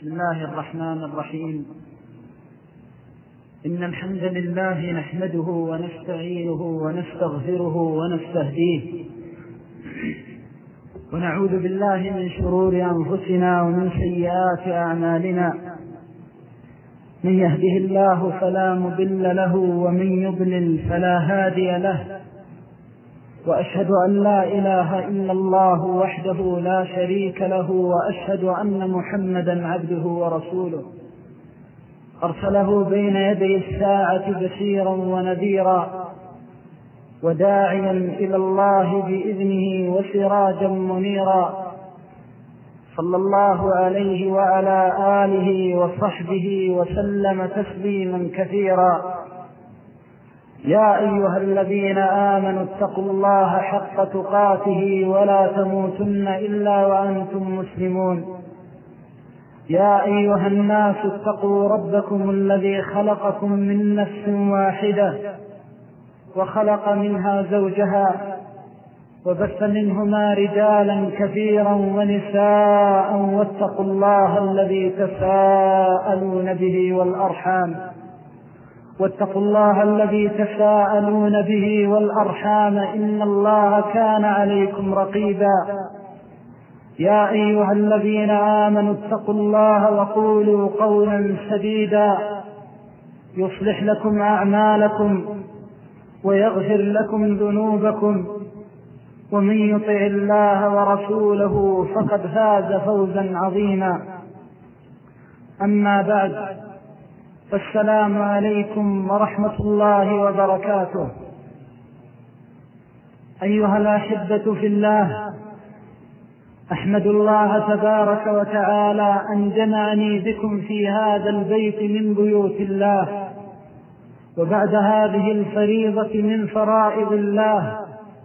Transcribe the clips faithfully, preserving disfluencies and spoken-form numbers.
بسم الله الرحمن الرحيم. إن الحمد لله نحمده ونستعينه ونستغفره ونستهديه ونعوذ بالله من شرور أنفسنا ومن سيئات أعمالنا. من يهده الله فلا مضل له ومن يضلل فلا هادي له، وأشهد أن لا إله إلا الله وحده لا شريك له، وأشهد أن محمدا عبده ورسوله أرسله بين يدي الساعة بشيرا ونذيرا وداعيا إلى الله بإذنه وسراجا منيرا، صلى الله عليه وعلى آله وصحبه وسلم تسليما كثيرا. يا أيها الذين آمنوا اتقوا الله حق تقاته ولا تموتن إلا وأنتم مسلمون. يا أيها الناس اتقوا ربكم الذي خلقكم من نفس واحدة وخلق منها زوجها وبث منهما رجالا كثيرا ونساء، واتقوا الله الذي تساءلون به والأرحام واتقوا الله الذي تساءلون به والأرحام إن الله كان عليكم رقيبا. يا أيها الذين آمنوا اتقوا الله وقولوا قولا سديدا يصلح لكم أعمالكم ويغفر لكم ذنوبكم، ومن يطع الله ورسوله فقد فاز فوزا عظيما. أما بعد، فالسلام عليكم ورحمة الله وبركاته. أيها الأحبة في الله، أحمد الله تبارك وتعالى أن جمعني بكم في هذا البيت من بيوت الله، وبعد هذه الفريضة من فرائض الله،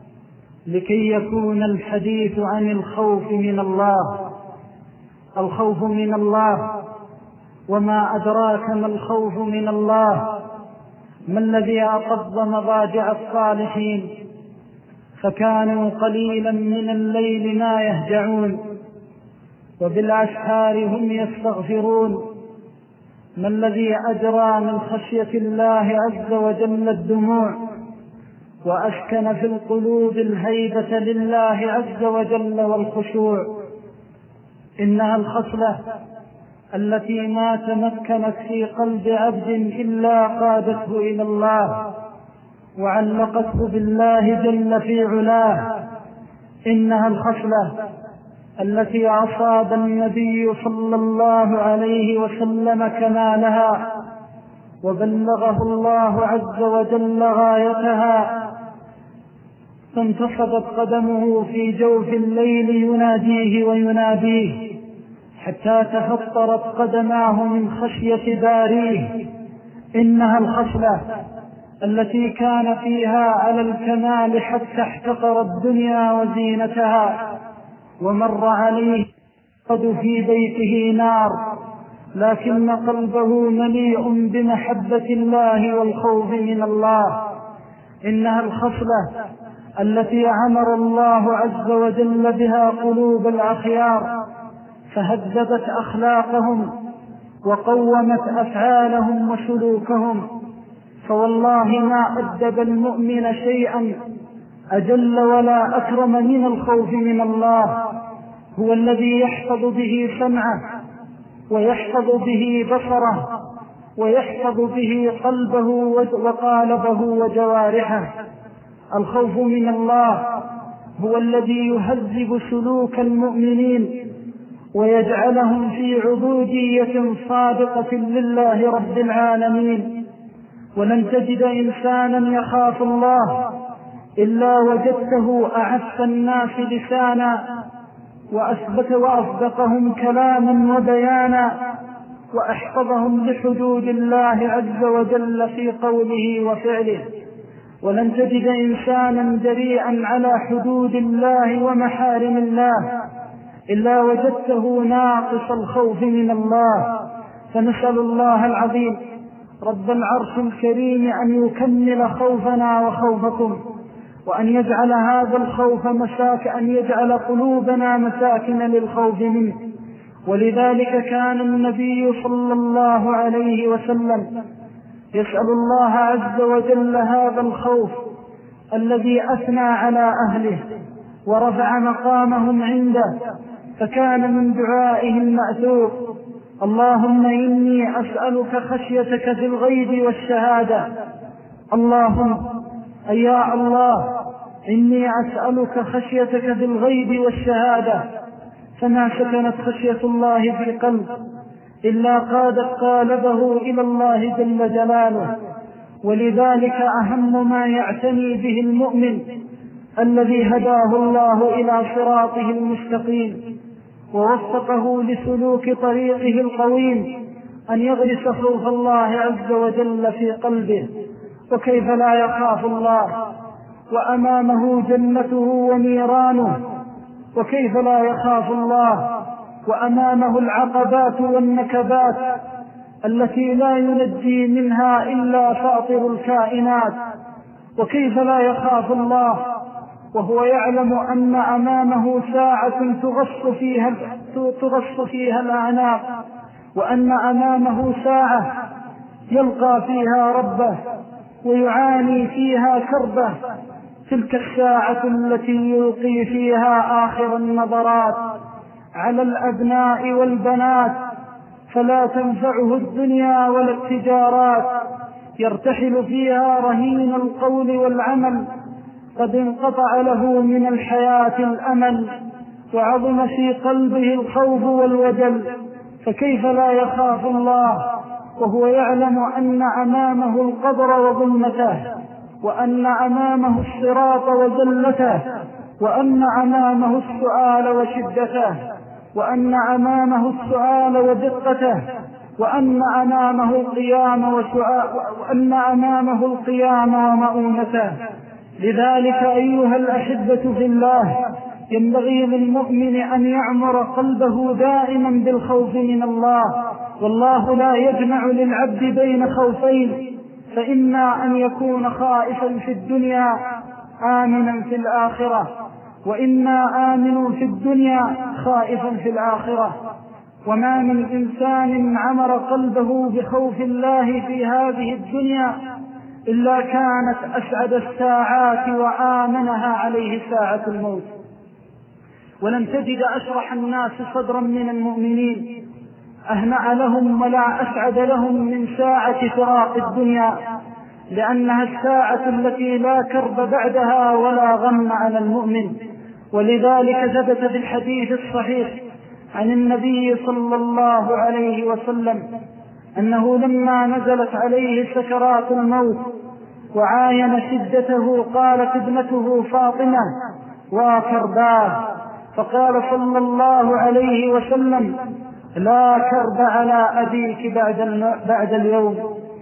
لكي يكون الحديث عن الخوف من الله. الخوف من الله، وما أدراك ما الخوف من الله؟ ما الذي أطب مضاجع الصالحين فكانوا قليلا من الليل ما يهجعون وبالأسحار هم يستغفرون؟ ما الذي أجرى من خشية الله عز وجل الدموع وأسكن في القلوب الهيبة لله عز وجل والخشوع؟ إنها الخصلة التي ما تمكنت في قلب عبد إلا قادته إلى الله وعلقته بالله جل في علاه. إنها الخصلة التي أصاب النبي صلى الله عليه وسلم كمالها وبلغه الله عز وجل غايتها، فانتصبت قدمه في جوف الليل يناديه ويناديه حتى تفطرت قدماه من خشية باريه. إنها الخصلة التي كان فيها على الكمال حتى احتقر الدنيا وزينتها، ومر عليه قد في بيته نار، لكن قلبه مليء بمحبة الله والخوف من الله. إنها الخصلة التي عمر الله عز وجل بها قلوب الأخيار، فهذبت أخلاقهم وقومت أفعالهم وسلوكهم. فوالله ما أدب المؤمن شيئا أجل ولا أكرم من الخوف من الله. هو الذي يحفظ به سمعه ويحفظ به بصره ويحفظ به قلبه وقالبه وجوارحه. الخوف من الله هو الذي يهذب سلوك المؤمنين ويجعلهم في عبودية صادقة لله رب العالمين. ولن تجد إنسانا يخاف الله إلا وجدته أعف الناس لسانا وأثبت وأصدقهم كلاما وبيانا وأحفظهم لحدود الله عز وجل في قوله وفعله. ولن تجد إنسانا جريئا على حدود الله ومحارم الله إلا وجدته ناقص الخوف من الله. فنسأل الله العظيم رب العرش الكريم أن يكمل خوفنا وخوفكم، وأن يجعل هذا الخوف مساك أن يجعل قلوبنا مساكن للخوف منه، ولذلك كان النبي صلى الله عليه وسلم يسأل الله عز وجل هذا الخوف الذي أثنى على أهله ورفع مقامهم عنده، فكان من دعائه المأثور: اللهم إني أسألك خشيتك في الغيب والشهادة. اللهم أي يا الله إني أسألك خشيتك في الغيب والشهادة. فما سكنت خشية الله في قلب إلا قادت قالبه إلى الله جل جلاله. ولذلك أهم ما يعتني به المؤمن الذي هداه الله إلى صراطه المستقيم ووفقه لسلوك طريقه القويم أن يغرس خوف الله عز وجل في قلبه. وكيف لا يخاف الله وأمامه جنته ونيرانه؟ وكيف لا يخاف الله وأمامه العقبات والنكبات التي لا ينجي منها إلا فاطر الكائنات؟ وكيف لا يخاف الله وهو يعلم أن أمامه ساعة تغص فيها, تغص فيها الأعناق، وأن أمامه ساعة يلقى فيها ربه ويعاني فيها كربه، تلك الساعة التي يلقي فيها آخر النظرات على الأبناء والبنات، فلا تنفعه الدنيا ولا التجارات، يرتحل فيها رهين القول والعمل، قد انقطع له من الحياة الأمل، وعظم في قلبه الخوف والوجل. فكيف لا يخاف الله وهو يعلم أن أمامه القبر وظلمته، وأن أمامه الصراط وزلته، وأن أمامه السؤال وشدته، وأن أمامه السؤال ودقته، وأن أمامه القيام وأن أمامه القيام ومؤونته. لذلك أيها الأحبة في الله، ينبغي للمؤمن أن يعمر قلبه دائما بالخوف من الله. والله لا يجمع للعبد بين خوفين، فإما أن يكون خائفا في الدنيا آمنا في الآخرة، وإما آمن في الدنيا خائفا في الآخرة. وما من إنسان عمر قلبه بخوف الله في هذه الدنيا إلا كانت أسعد الساعات وآمنها عليه ساعة الموت. ولن تجد أشرح الناس صدرا من المؤمنين أهنأ لهم ولا أسعد لهم من ساعة فراق الدنيا، لأنها الساعة التي لا كرب بعدها ولا غم على المؤمن. ولذلك ثبت في الحديث الصحيح عن النبي صلى الله عليه وسلم أنه لما نزلت عليه سكرات الموت وعاين شدته قالت ابنته فاطمة: وكرباه. فقال صلى الله عليه وسلم: لا كرب على أبيك بعد, بعد اليوم،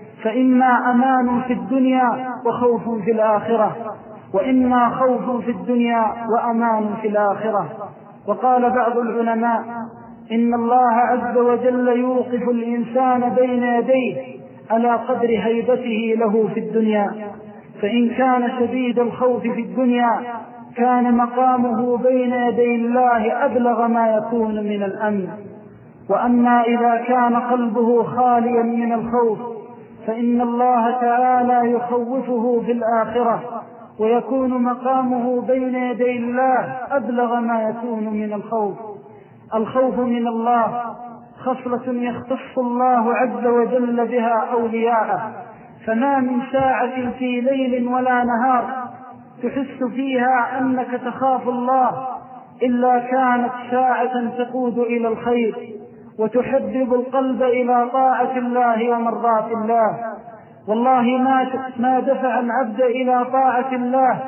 فإما أمان في الدنيا وخوف في الآخرة، وإما خوف في الدنيا وأمان في الآخرة. وقال بعض العلماء: إن الله عز وجل يوقف الإنسان بين يديه على قدر هيبته له في الدنيا، فإن كان شديد الخوف في الدنيا كان مقامه بين يدي الله أبلغ ما يكون من الأمن. وأما إذا كان قلبه خاليا من الخوف فإن الله تعالى يخوفه في الآخرة، ويكون مقامه بين يدي الله أبلغ ما يكون من الخوف. الخوف من الله خصلة يختص الله عز وجل بها أولياءه، فما من ساعة في ليل ولا نهار تحس فيها أنك تخاف الله إلا كانت ساعة تقود إلى الخير وتحبب القلب إلى طاعة الله ومرضاة الله. والله ما دفع العبد إلى طاعة الله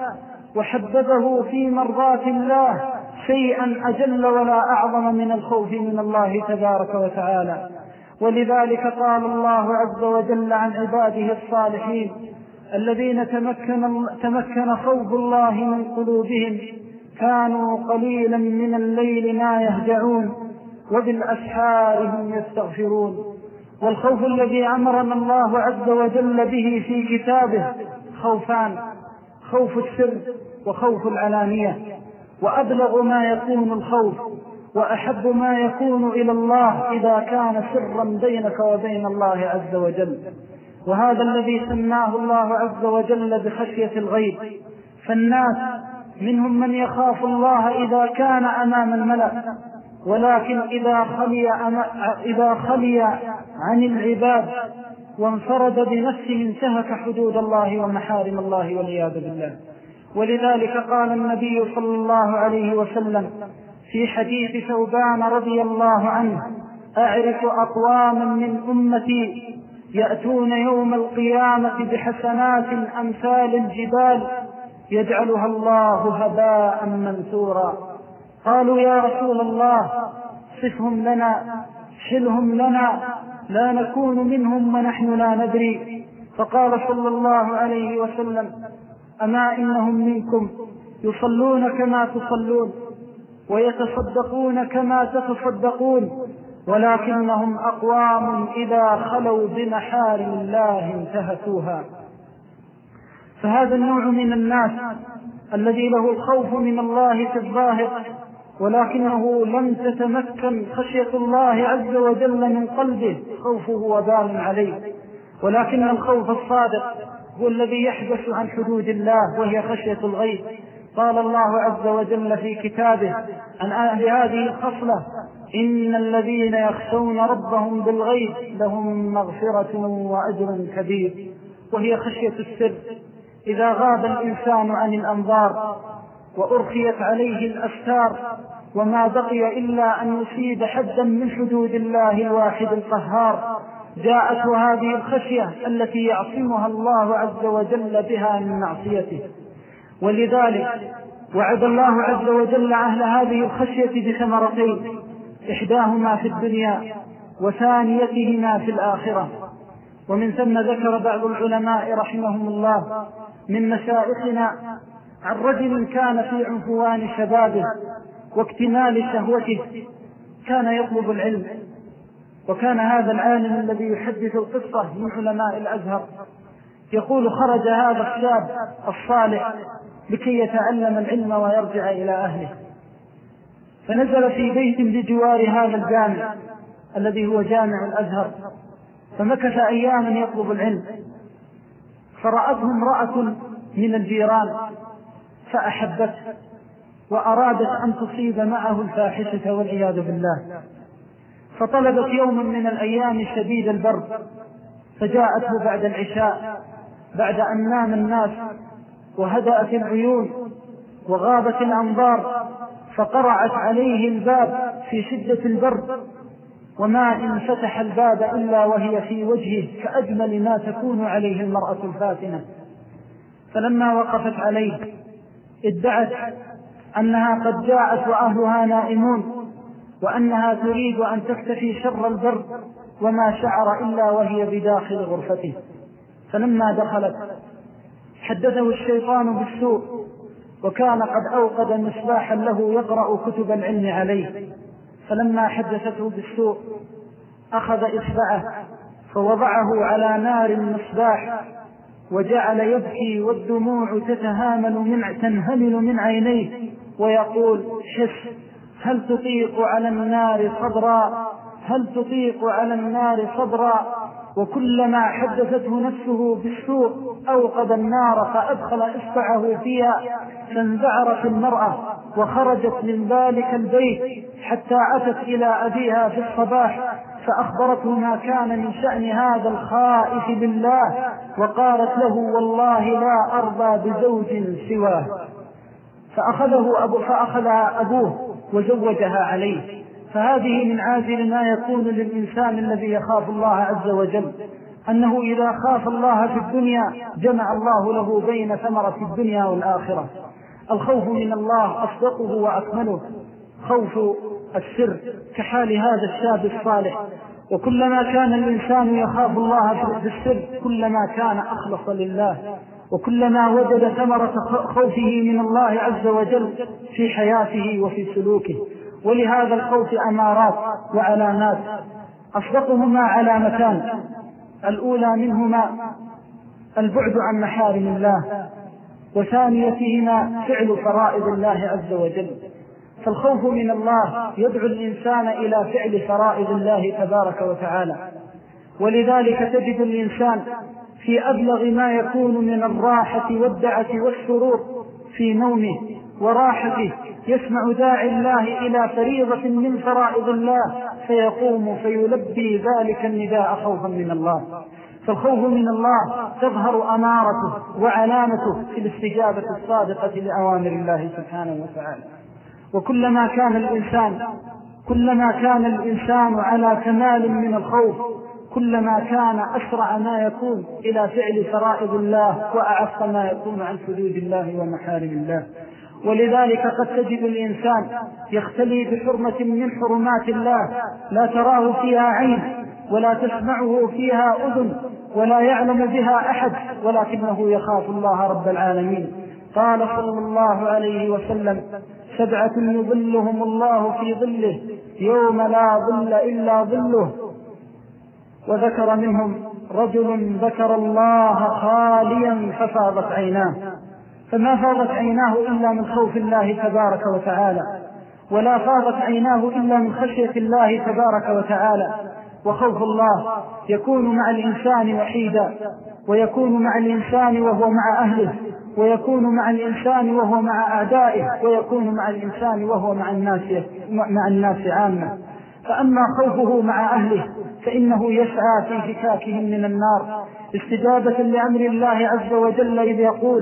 وحببه في مرضاة الله شيئا أجل ولا أعظم من الخوف من الله تبارك وتعالى. ولذلك قال الله عز وجل عن عباده الصالحين الذين تمكن, تمكن خوف الله من قلوبهم: كانوا قليلا من الليل ما يهجعون وبالأسحار هم يستغفرون. والخوف الذي أمرنا الله عز وجل به في كتابه خوفان: خوف السر وخوف العلانية. وأبلغ ما يكون الخوف وأحب ما يكون إلى الله إذا كان سرا بينك وبين الله عز وجل. وهذا الذي سماه الله عز وجل بخشية الغيب. فالناس منهم من يخاف الله إذا كان أمام الملأ، ولكن إذا خلي, إذا خلي عن العباد وانفرد بنفسه انتهك حدود الله ومحارم الله والعياذ بالله. ولذلك قال النبي صلى الله عليه وسلم في حديث ثوبان رضي الله عنه: أعرف أقواما من أمتي يأتون يوم القيامة بحسنات أمثال الجبال يجعلها الله هباء منثورا. قالوا: يا رسول الله صفهم لنا، حلهم لنا، لا نكون منهم ونحن لا ندري. فقال صلى الله عليه وسلم: أما إنهم منكم يصلون كما تصلون ويتصدقون كما تتصدقون، ولكنهم أقوام إذا خلوا بمحارم الله انتهكوها. فهذا النوع من الناس الذي له الخوف من الله في الظاهر، ولكنه لم تتمكن خشية الله عز وجل من قلبه، خوفه وبال عليه. ولكن الخوف الصادق هو الذي يحدث عن حدود الله، وهي خشية الغيب. قال الله عز وجل في كتابه عن أهل هذه الخصلة: إن الذين يخشون ربهم بالغيب لهم مغفرة وأجر كبير. وهي خشية السر. إذا غاب الإنسان عن الأنظار وأرخيت عليه الأستار وما بقي إلا أن يصيب حدا من حدود الله الواحد القهار، جاءته هذه الخشية التي يعصمها الله عز وجل بها من معصيته. ولذلك وعد الله عز وجل أهل هذه الخشية بثمرتين: إحداهما في الدنيا وثانيتهما في الآخرة. ومن ثم ذكر بعض العلماء رحمهم الله من مشايخنا عن رجل كان في عنفوان شبابه واكتمال شهوته، كان يطلب العلم، وكان هذا العالم الذي يحدث القصة من علماء الأزهر. يقول: خرج هذا الشاب الصالح لكي يتعلم العلم ويرجع إلى أهله، فنزل في بيت بجوار هذا الجامع الذي هو جامع الأزهر، فمكث أياما يطلب العلم. فرأته امرأة من الجيران فأحبته وأرادت أن تصيب معه الفاحشة والعياذ بالله، فطلبت يوما من الأيام شديد البرد، فجاءته بعد العشاء بعد أن نام الناس وهدأت العيون وغابت الأنظار، فقرعت عليه الباب في شدة البرد، وما إن فتح الباب إلا وهي في وجهه كأجمل ما تكون عليه المرأة الفاتنة. فلما وقفت عليه ادعت أنها قد جاءت وأهلها نائمون، وأنها تريد أن تكتفي شر البرد، وما شعر إلا وهي بداخل غرفته. فلما دخلت حدثه الشيطان بالسوء، وكان قد أوقد مصباحا له يقرأ كتب العلم عليه. فلما حدثته بالسوء أخذ إصبعه فوضعه على نار المصباح وجعل يبكي والدموع تتهامل من تنهمل من عينيه ويقول: حس، هل تطيق على النار صبرا، هل تطيق على النار صبرا. وكلما حدثته نفسه بالسوء أوقد النار فأدخل إصبعه فيها، فانذعرت المرأة وخرجت من ذلك البيت حتى أتت إلى أبيها في الصباح فأخبرته ما كان من شأن هذا الخائف بالله، وقالت له: والله لا أرضى بزوج سواه. فأخذه أبو فأخذها أبوه وزوجها عليه. فهذه من عاجل ما يكون للإنسان الذي يخاف الله عز وجل، أنه إذا خاف الله في الدنيا جمع الله له بين ثمرة الدنيا والآخرة. الخوف من الله أصدقه وأكمله خوف السر، كحال هذا الشاب الصالح. وكلما كان الإنسان يخاف الله في السر كلما كان أخلص لله، وكلما وجد ثمرة خوفه من الله عز وجل في حياته وفي سلوكه. ولهذا الخوف أمارات وعلامات، أصدقهما علامتان: الأولى منهما البعد عن محارم الله، وثانيتهما فعل فرائض الله عز وجل. فالخوف من الله يدعو الإنسان إلى فعل فرائض الله تبارك وتعالى. ولذلك تجد الإنسان في أبلغ ما يكون من الراحة والدعة والسرور في نومه وراحته يسمع داعي الله إلى فريضة من فرائض الله فيقوم فيلبي ذلك النداء خوفا من الله. فالخوف من الله تظهر أمارته وعلامته في الاستجابة الصادقة لأوامر الله سبحانه وتعالى. وكلما كان الإنسان كلما كان الإنسان على كمال من الخوف كلما كان أسرع ما يكون إلى فعل فرائض الله وأعف ما يكون عن حدود الله ومحارم الله. ولذلك قد تجد الإنسان يختلي بحرمة من حرمات الله لا تراه فيها عين ولا تسمعه فيها أذن ولا يعلم بها أحد، ولكنه يخاف الله رب العالمين. قال صلى الله عليه وسلم: سبعة يظلهم الله في ظله يوم لا ظل إلا ظله، وذكر منهم رجل ذكر الله خاليا ففاضت عيناه. فما فاضت عيناه إلا من خوف الله تبارك وتعالى، ولا فاضت عيناه إلا من خشية الله تبارك وتعالى. وخوف الله يكون مع الإنسان وحيدا، ويكون مع الإنسان وهو مع أهله، ويكون مع الإنسان وهو مع أعدائه، ويكون مع الإنسان وهو مع الناس مع الناس عامة. فأما خوفه مع أهله فإنه يسعى في فكاكهم من النار استجابة لأمر الله عز وجل إذ يقول: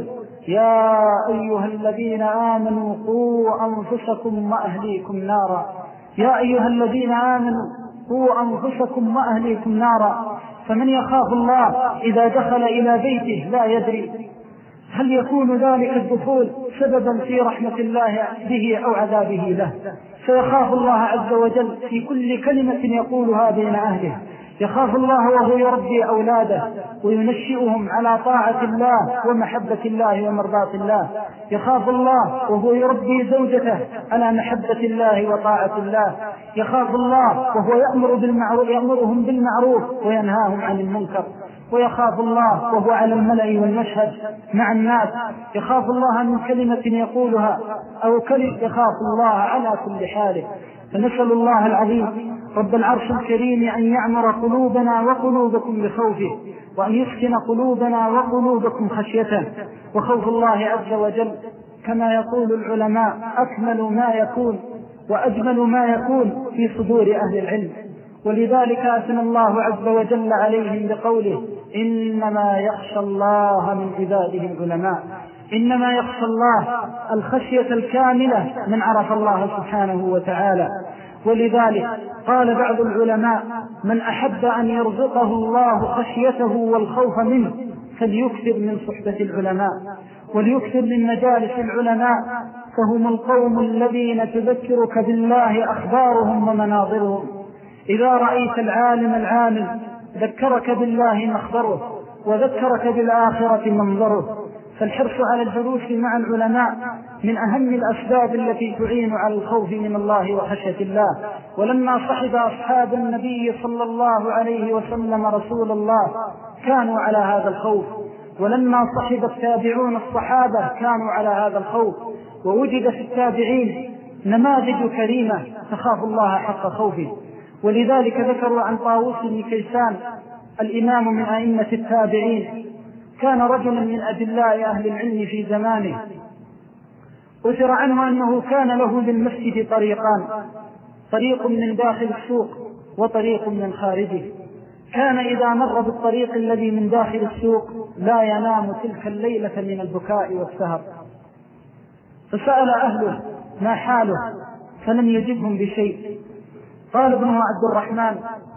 يا أيها الذين آمنوا قوا أنفسكم وأهليكم نارا. يا أيها الذين آمنوا قوا أنفسكم وأهليكم نارا. فمن يخاف الله إذا دخل إلى بيته لا يدري هل يكون ذلك الدخول سببا في رحمة الله به أو عذابه له، فيخاف الله عز وجل في كل كلمة يقولها بين أهله. يخاف الله وهو يربي أولاده وينشئهم على طاعة الله ومحبة الله ومرضاة الله. يخاف الله وهو يربي زوجته على محبة الله وطاعة الله. يخاف الله وهو يأمر بالمعروف يأمرهم بالمعروف وينهاهم عن المنكر. ويخاف الله وهو على الملأ والمشهد مع الناس. يخاف الله من كلمة يقولها أو كلمة، يخاف الله على كل حاله. فنسأل الله العظيم رب العرش الكريم أن يعمر قلوبنا وقلوبكم بخوفه، وأن يسكن قلوبنا وقلوبكم خشيته. وخوف الله عز وجل كما يقول العلماء أكمل ما يكون وأجمل ما يكون في صدور أهل العلم. ولذلك أثنى الله عز وجل عليهم بقوله: إنما يخشى الله من عباده العلماء. إنما يخشى الله الخشية الكاملة من عرف الله سبحانه وتعالى. ولذلك قال بعض العلماء: من أحب أن يرزقه الله خشيته والخوف منه فليكثر من صحبة العلماء، وليكثر من مجالس العلماء، فهم القوم الذين تذكرك بالله أخبارهم ومناظرهم. إذا رأيت العالم العامل ذكرك بالله مخبره وذكرك بالآخرة منظره. فالحرص على الجلوس مع العلماء من أهم الأسباب التي تعين على الخوف من الله وخشية الله. ولما صحب أصحاب النبي صلى الله عليه وسلم رسول الله كانوا على هذا الخوف، ولما صحب التابعون الصحابة كانوا على هذا الخوف. ووجد في التابعين نماذج كريمة تخاف الله حق خوفه. ولذلك ذكروا عن طاووس بن كيسان الإمام من أئمة التابعين، كان رجلا من أدلاء أهل العلم في زمانه. أثر عنه أنه كان له للمسجد طريقان: طريق من داخل السوق وطريق من خارجه. كان إذا مر بالطريق الذي من داخل السوق لا ينام تلك الليلة من البكاء والسهر. فسأل أهله ما حاله فلم يجبهم بشيء. قال ابنه عبد الرحمن: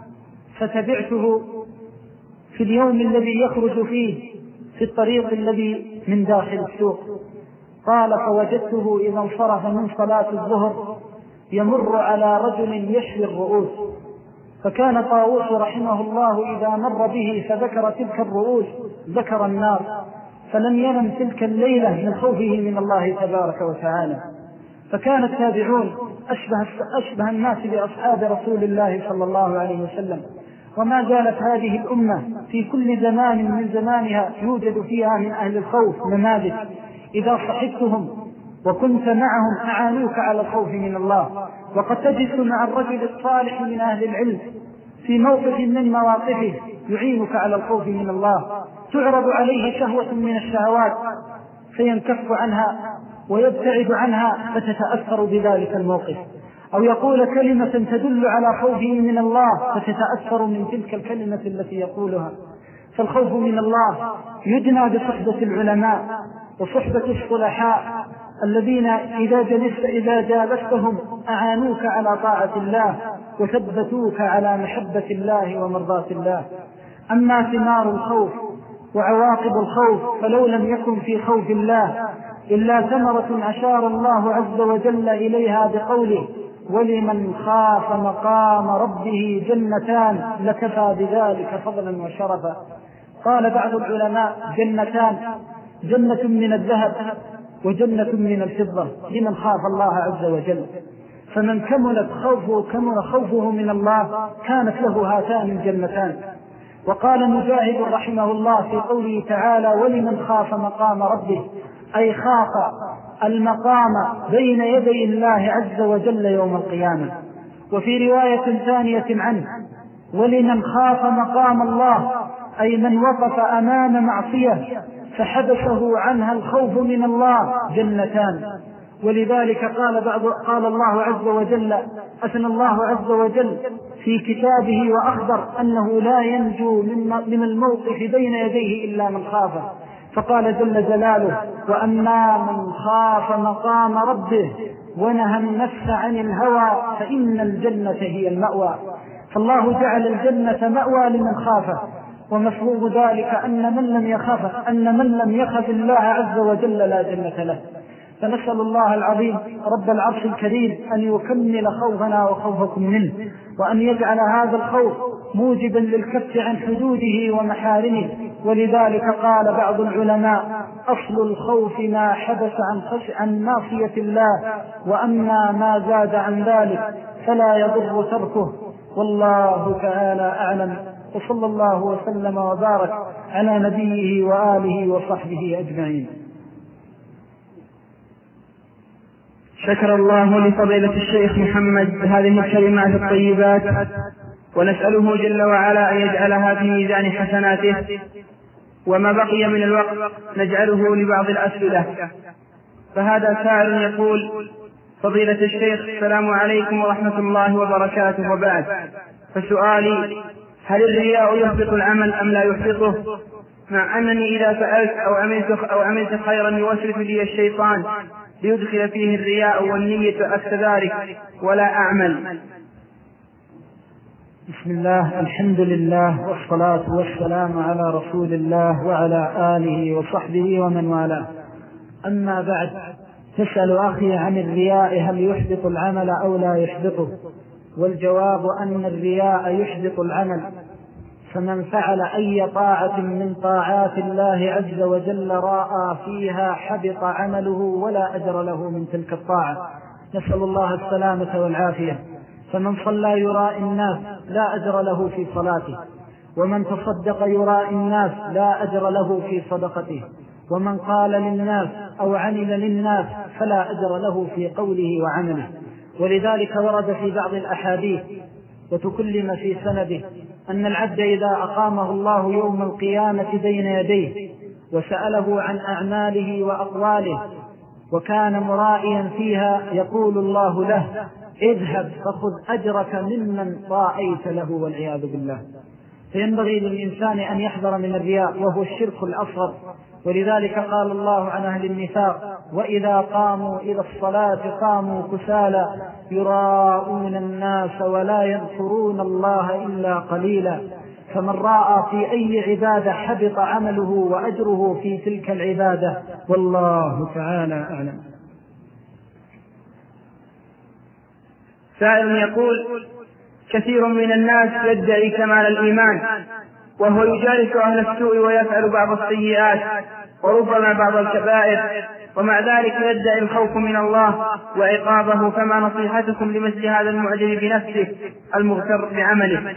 فتبعته في اليوم الذي يخرج فيه في الطريق الذي من داخل السوق. قال: فوجدته إذا انصرف من صلاة الظهر يمر على رجل يشوي الرؤوس. فكان طاووس رحمه الله إذا مر به فذكر تلك الرؤوس ذكر النار، فلم ينم تلك الليلة من خوفه من الله تبارك وتعالى. فكان التابعون أشبه, أشبه الناس بأصحاب رسول الله صلى الله عليه وسلم. وما زالت هذه الأمة في كل زمان من زمانها يوجد فيها من أهل الخوف نماذج إذا صحبتهم وكنت معهم أعانوك على الخوف من الله. وقد تجد مع الرجل الصالح من أهل العلم في موقف من مواقفه يعينك على الخوف من الله، تعرض عليه شهوة من الشهوات فينكف عنها ويبتعد عنها فتتأثر بذلك الموقف، أو يقول كلمة تدل على خوفه من الله فتتأثر من تلك الكلمة التي يقولها. فالخوف من الله يدنى بصحبة العلماء وصحبة الصلحاء الذين إذا جلست إذا جالستهم أعانوك على طاعة الله وثبتوك على محبة الله ومرضاة الله. أما ثمار الخوف وعواقب الخوف فلو لم يكن في خوف الله إلا ثمرة أشار الله عز وجل إليها بقوله: ولمن خاف مقام ربه جنتان لكفى بذلك فضلا وشرفا. قال بعض العلماء: جنتان، جنة من الذهب وجنة من الفضة لمن خاف الله عز وجل. فمن كملت خوفه كمل خوفه من الله كانت له هاتان الجنتان. وقال مجاهد رحمه الله في قوله تعالى: ولمن خاف مقام ربه، أي خاف المقام بين يدي الله عز وجل يوم القيامة. وفي رواية ثانية عنه: ولمن خاف مقام الله، أي من وقف أمام معصية فحبسه عنها الخوف من الله جنتان. ولذلك قال بعض قال الله عز وجل أثنى الله عز وجل في كتابه وأخبر أنه لا ينجو من الموقف بين يديه إلا من خافه، فقال جل جلاله: وأما من خاف مقام ربه ونهى النفس عن الهوى فإن الجنة هي المأوى. فالله جعل الجنة مأوى لمن خافه، ومفهوم ذلك أن من لم يخاف أن من لم يخف الله عز وجل لا جنة له. فنسأل الله العظيم رب العرش الكريم أن يكمل خوفنا وخوفكم منه، وأن يجعل هذا الخوف موجبا للكف عن حدوده ومحارمه. ولذلك قال بعض العلماء: أصل الخوف ما حدث عن خش عن معصية الله، وأما ما زاد عن ذلك فلا يضر تركه. والله تعالى أعلم، وصلى الله وسلم وبارك على نبيه وآله وصحبه أجمعين. شكر الله لفضيلة الشيخ محمد هذه الكلمات الطيبات، ونسأله جل وعلا أن يجعلها في ميزان حسناته. وما بقي من الوقت نجعله لبعض الأسئلة. فهذا سائل يقول: فضيلة الشيخ، السلام عليكم ورحمة الله وبركاته، وبعد، فسؤالي: هل الرياء يحبط العمل أم لا يحبطه؟ مع أنني إذا سألت أو عملت, أو عملت خيرا يوسوس لي الشيطان ليدخل فيه الرياء والنية كذلك ولا أعمل. بسم الله، الحمد لله، والصلاة والسلام على رسول الله وعلى آله وصحبه ومن والاه. أما بعد، تسأل أخي عن الرياء هل يحبط العمل أو لا يحبطه؟ والجواب أن الرياء يحبط العمل، فمن فعل أي طاعة من طاعات الله عز وجل رأى فيها حبط عمله ولا أجر له من تلك الطاعة، نسأل الله السلامة والعافية. فمن صلى يراء الناس لا أجر له في صلاته، ومن تصدق يراء الناس لا أجر له في صدقته، ومن قال للناس أو عمل للناس فلا أجر له في قوله وعمله. ولذلك ورد في بعض الأحاديث وتكلم في سنده أن العبد إذا أقامه الله يوم القيامة بين يديه وسأله عن أعماله وأقواله وكان مرائيا فيها يقول الله له: اذهب فخذ أجرك ممن رأيت له، والعياذ بالله. فينبغي للإنسان أن يحذر من الرياء، وهو الشرك الأصغر. ولذلك قال الله عن أهل النفاق: وإذا قاموا إلى الصلاة قاموا كسالى يراءون الناس ولا يذكرون الله إلا قليلا. فمن رأى في أي عبادة حبط عمله وأجره في تلك العبادة، والله تعالى أعلم. سائل يقول: كثير من الناس يدعي كمال الإيمان وهو يجالس أهل السوء ويفعل بعض السيئات وربما بعض الكبائر، ومع ذلك يدعي الخوف من الله وعقابه، فما نصيحتكم لمثل هذا المعجب بنفسه المغتر بعمله؟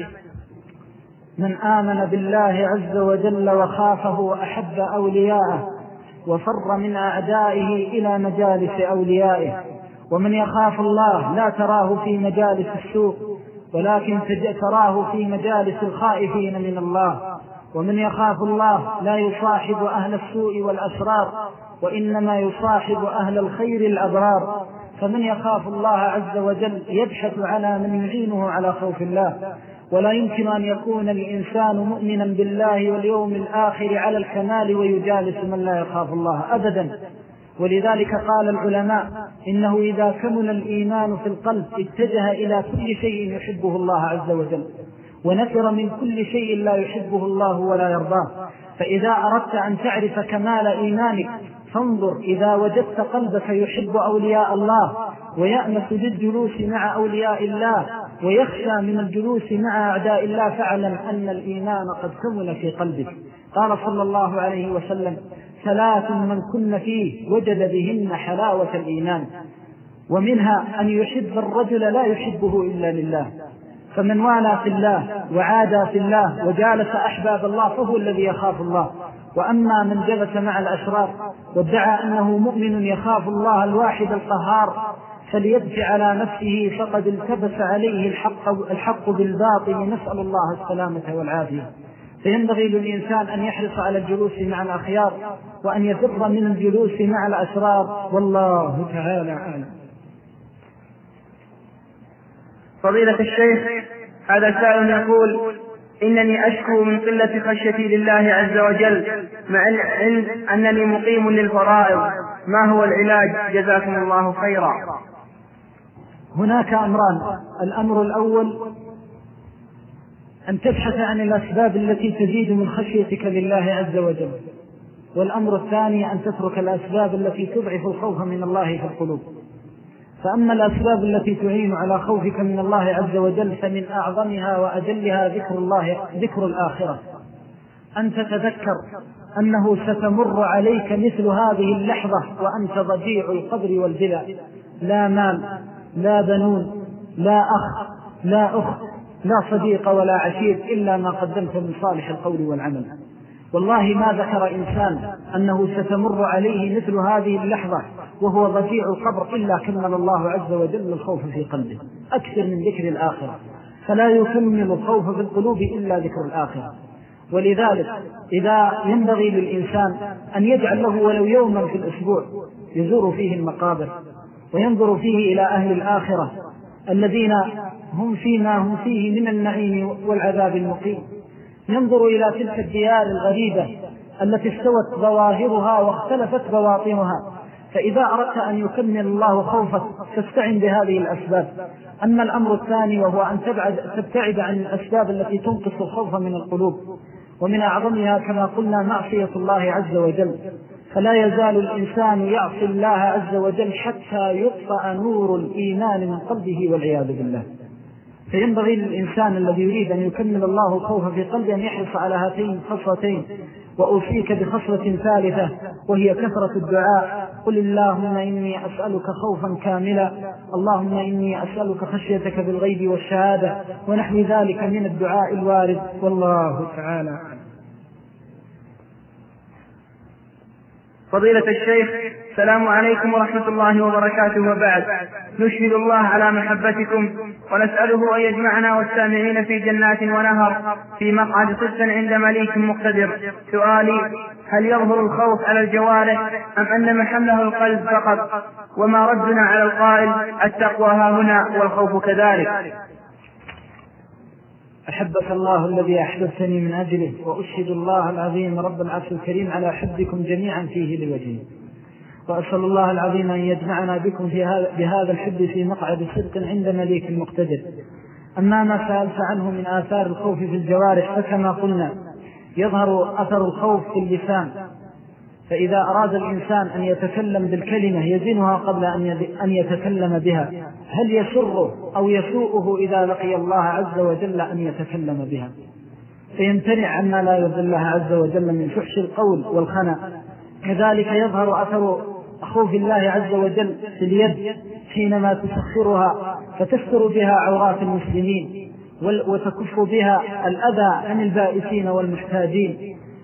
من آمن بالله عز وجل وخافه وأحب أولياءه وفر من أعدائه إلى مجالس أوليائه. ومن يخاف الله لا تراه في مجالس السوء، ولكن تراه في مجالس الخائفين من الله. ومن يخاف الله لا يصاحب أهل السوء والأسرار، وإنما يصاحب أهل الخير الأبرار. فمن يخاف الله عز وجل يبحث على من يعينه على خوف الله. ولا يمكن أن يكون الإنسان مؤمنا بالله واليوم الآخر على الكمال ويجالس من لا يخاف الله أبدا. ولذلك قال العلماء إنه إذا كمل الإيمان في القلب اتجه إلى كل شيء يحبه الله عز وجل، ونفر من كل شيء لا يحبه الله ولا يرضاه. فإذا أردت أن تعرف كمال إيمانك فانظر، إذا وجدت قلبك يحب أولياء الله ويأنس بالجلوس مع أولياء الله ويخشى من الجلوس مع أعداء الله، فاعلم أن الإيمان قد كمل في قلبك. قال صلى الله عليه وسلم: ثلاث من كن فيه وجد بهن حلاوة الإيمان. ومنها أن يحب الرجل لا يحبه إلا لله. فمن والى في الله وعادى في الله وجالس أحباب الله فهو الذي يخاف الله. وأما من جلس مع الأشرار وادعى أنه مؤمن يخاف الله الواحد القهار فليبكي على نفسه، فقد التبس عليه الحق, الحق بالباطل، نسأل الله السلامة والعافية. فينبغي للإنسان أن يحرص على الجلوس مع الأخيار وأن يفر من الجلوس مع الأشرار، والله تعالى أعلم. فضيلة الشيخ، هذا سائل يقول: إنني أشكو من قلة خشيتي لله عز وجل مع العلم أنني مقيم للفرائض، ما هو العلاج؟ جزاكم الله خيرا. هناك أمران: الأمر الأول أن تبحث عن الأسباب التي تزيد من خشيتك لله عز وجل، والأمر الثاني أن تترك الأسباب التي تضعف الخوف من الله في القلوب. فأما الأسباب التي تعين على خوفك من الله عز وجل فمن أعظمها وأجلها ذكر الله، ذكر الآخرة. أن تتذكر أنه ستمر عليك مثل هذه اللحظة وأنت ضجيع القبر والبلى، لا مال، لا بنون، لا أخ، لا أخت، لا صديق ولا عشير، إلا ما قدمت من صالح القول والعمل. والله ما ذكر إنسان أنه ستمر عليه مثل هذه اللحظة وهو ضجيع القبر إلا كمل الله عز وجل الخوف في قلبه. أكثر من ذكر الآخرة، فلا يكمل الخوف في القلوب إلا ذكر الآخرة. ولذلك إذا ينبغي للإنسان أن يجعل له ولو يوما في الأسبوع يزور فيه المقابر وينظر فيه إلى أهل الآخرة الذين هم فيما هم فيه من النعيم والعذاب المقيم، ينظر إلى تلك الديار الغريبة التي استوت ظواهرها واختلفت بواطنها. فإذا أردت أن يكمل الله خوفك فاستعن بهذه الأسباب. أما الأمر الثاني وهو أن تبعد تبتعد عن الأسباب التي تنقص الخوف من القلوب، ومن أعظمها كما قلنا معصية الله عز وجل. فلا يزال الإنسان يعصي الله عز وجل حتى يطفأ نور الإيمان من قلبه والعياذ بالله. فينبغي للإنسان الذي يريد أن يكمل الله الخوف في قلبه أن يحرص على هاتين الخصلتين. وأوصيك بخصلة ثالثة وهي كثرة الدعاء. قل اللهم إني أسألك خوفا كاملا، اللهم إني أسألك خشيتك بالغيب والشهادة، ونحو ذلك من الدعاء الوارد، والله تعالى أعلم. فضيلة الشيخ، السلام عليكم ورحمة الله وبركاته، وبعد. نشهد الله على محبتكم ونسأله أن يجمعنا والسامعين في جنات ونهر في مقعد صدق عند مليك مقتدر. سؤالي: هل يظهر الخوف على الجوارح أم أن محله القلب فقط؟ وما ردنا على القائل التقوى ها هنا والخوف كذلك؟ أحبك الله الذي أحببتني من أجله، وأشهد الله العظيم رب العرش الكريم على حبكم جميعا فيه لوجهه، وأسأل الله العظيم أن يجمعنا بكم في هذا بهذا الحب في مقعد صدق عند مليك مقتدر. أما ما سألت عنه من آثار الخوف في الجوارح فكما قلنا يظهر أثر الخوف في اللسان. فإذا أراد الإنسان أن يتكلم بالكلمة يزنها قبل أن يتكلم بها، هل يسره أو يسوءه إذا لقي الله عز وجل أن يتكلم بها؟ فيمتنع عما لا يرضي الله عز وجل من فحش القول والخنا. كذلك يظهر أثر خوف الله عز وجل في اليد حينما تسخرها فتستر بها عورات المسلمين وتكف بها الأذى عن البائسين والمحتاجين.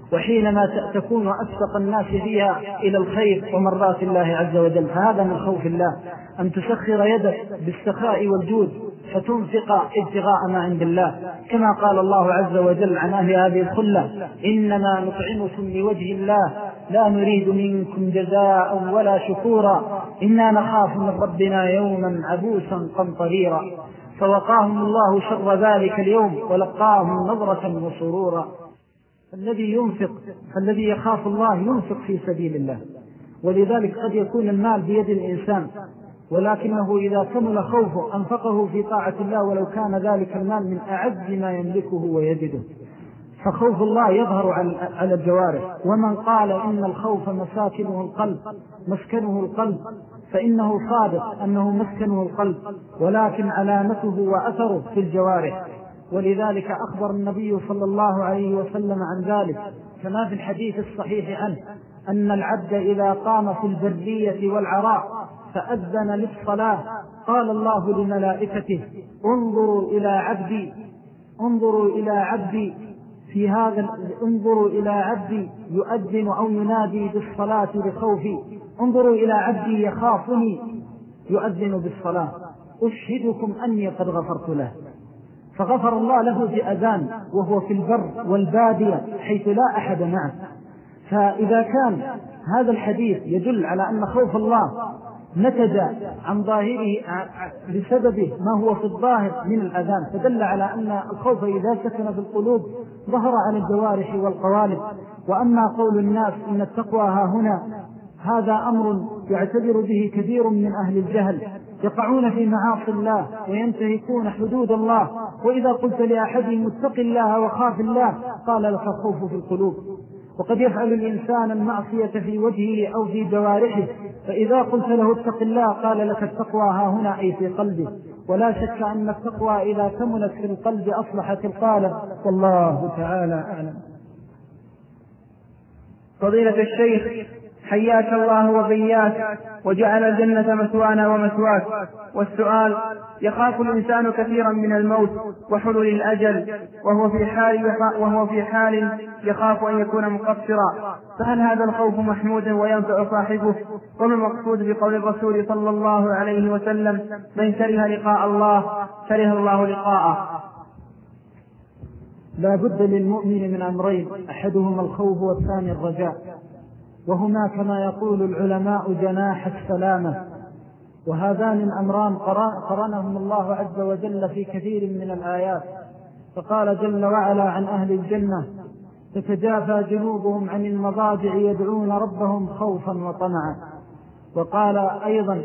وحينما تكون أسبق الناس فيها إلى الخير ومرضات الله عز وجل. فهذا من خوف الله، أن تسخر يدك بالسخاء والجود فتنفق ابتغاء ما عند الله، كما قال الله عز وجل عن أهل هذه الخلة: إنما نطعمكم لوجه الله لا نريد منكم جزاء ولا شكورا إنا نخاف من ربنا يوما عبوسا قمطريرا. فوقاهم الله شر ذلك اليوم ولقاهم نظرة وسرورا. الذي ينفق فالذي يخاف الله ينفق في سبيل الله، ولذلك قد يكون المال بيد الإنسان ولكنه إذا كمل خوفه أنفقه في طاعة الله ولو كان ذلك المال من أعز ما يملكه ويجده. فخوف الله يظهر على الجوارح. ومن قال إن الخوف مساكنه القلب مسكنه القلب فإنه صادق أنه مسكنه القلب، ولكن علامته وأثره في الجوارح. ولذلك أخبر النبي صلى الله عليه وسلم عن ذلك كما في الحديث الصحيح عنه أن العبد إذا قام في البرية والعراء فأذن للصلاة قال الله لملائكته: انظروا إلى عبدي انظروا إلى عبدي في هذا انظروا إلى عبدي يؤذن أو ينادي بالصلاة لخوفي، انظروا إلى عبدي يخافني يؤذن بالصلاة، أشهدكم أني قد غفرت له. فغفر الله له بأذان وهو في البر والبادية حيث لا أحد معه. فإذا كان هذا الحديث يدل على أن خوف الله نتج عن ظاهره بسببه ما هو في الظاهر من الأذان، فدل على أن الخوف إذا سكن في القلوب ظهر على الجوارح والقوالب. وأما قول الناس إن التقوى ها هنا هذا أمر يعتبر به كثير من أهل الجهل، يقعون في معاصي الله وينتهكون حدود الله، وإذا قلت لأحدهم اتق الله وخاف الله قال لك الخوف في القلوب. وقد يفعل الإنسان المعصية في وجهه أو في جوارحه، فإذا قلت له اتق الله قال لك التقوى ها هنا أي في قلبه. ولا شك أن التقوى إذا كملت في القلب أصلحت القالب، والله تعالى أعلم. فضيلة الشيخ حياك الله وبياك وجعل الجنة مثوانا ومثواك. والسؤال: يخاف الإنسان كثيرا من الموت وحلول الأجل وهو في حال وهو في حال يخاف أن يكون مقصرا، فهل هذا الخوف محمود وينفع صاحبه؟ وما المقصود بقول الرسول صلى الله عليه وسلم: من كره لقاء الله كره الله لقاءه؟ لا بد للمؤمن من أمرين، أحدهما الخوف والثاني الرجاء، وهما كما يقول العلماء جناح السلامة. وهذان الأمران قرنهم الله عز وجل في كثير من الآيات، فقال جل وعلا عن أهل الجنة: تتجافى جنوبهم عن المضاجع يدعون ربهم خوفا وطمعا. وقال أيضا: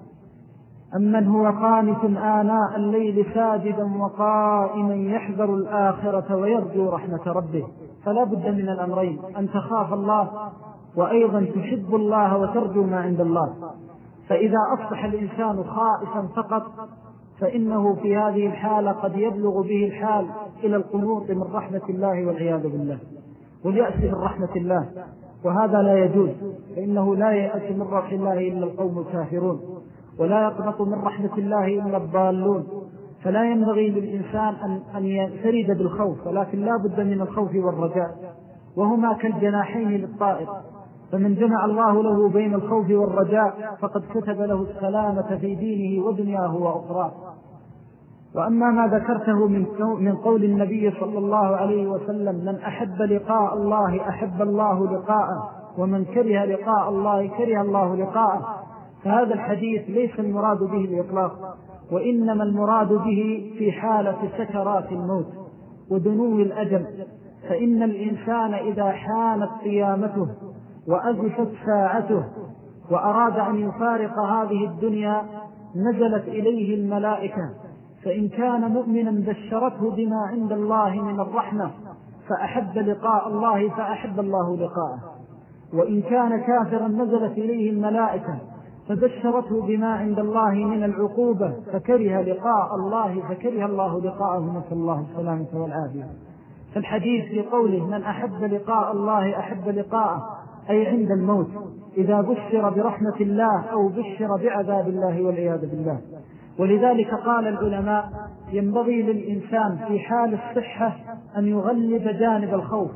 أمن هو قانت آناء الليل ساجدا وقائما يحذر الآخرة ويرجو رحمة ربه. فلا بد من الأمرين، أن تخاف الله وأيضا تحب الله وترجو ما عند الله. فإذا أصبح الإنسان خائفا فقط فإنه في هذه الحالة قد يبلغ به الحال إلى القنوط من رحمة الله والعياذ بالله واليأس من رحمة الله، وهذا لا يجوز، فإنه لا يأس من رحمة الله إلا القوم الكافرون، ولا يقنط من رحمة الله إلا الضالون. فلا ينبغي للإنسان أن ينفرد بالخوف، ولكن لا بد من الخوف والرجاء، وهما كالجناحين للطائر. فمن جمع الله له بين الخوف والرجاء فقد كتب له السلامة في دينه ودنياه وأخراه. وأما ما ذكرته من قول النبي صلى الله عليه وسلم: من أحب لقاء الله أحب الله لقاءه، ومن كره لقاء الله كره الله لقاءه، فهذا الحديث ليس المراد به الإطلاق، وإنما المراد به في حالة سكرات الموت ودنو الأجل. فإن الإنسان إذا حانت قيامته وأزفت ساعته وأراد أن يفارق هذه الدنيا نزلت إليه الملائكة، فإن كان مؤمنا بشرته بما عند الله من الرحمة فأحب لقاء الله فأحب الله لقاءه، وإن كان كافرا نزلت إليه الملائكة فبشرته بما عند الله من العقوبة فكره لقاء الله فكره الله لقاءه، نسأل الله السلامة والعافية. فالحديث في قوله: من أحب لقاء الله أحب لقاءه، أي عند الموت إذا بشر برحمة الله أو بشر بعذاب الله والعياذ بالله. ولذلك قال العلماء: ينبغي للإنسان في حال الصحة أن يغلب جانب الخوف،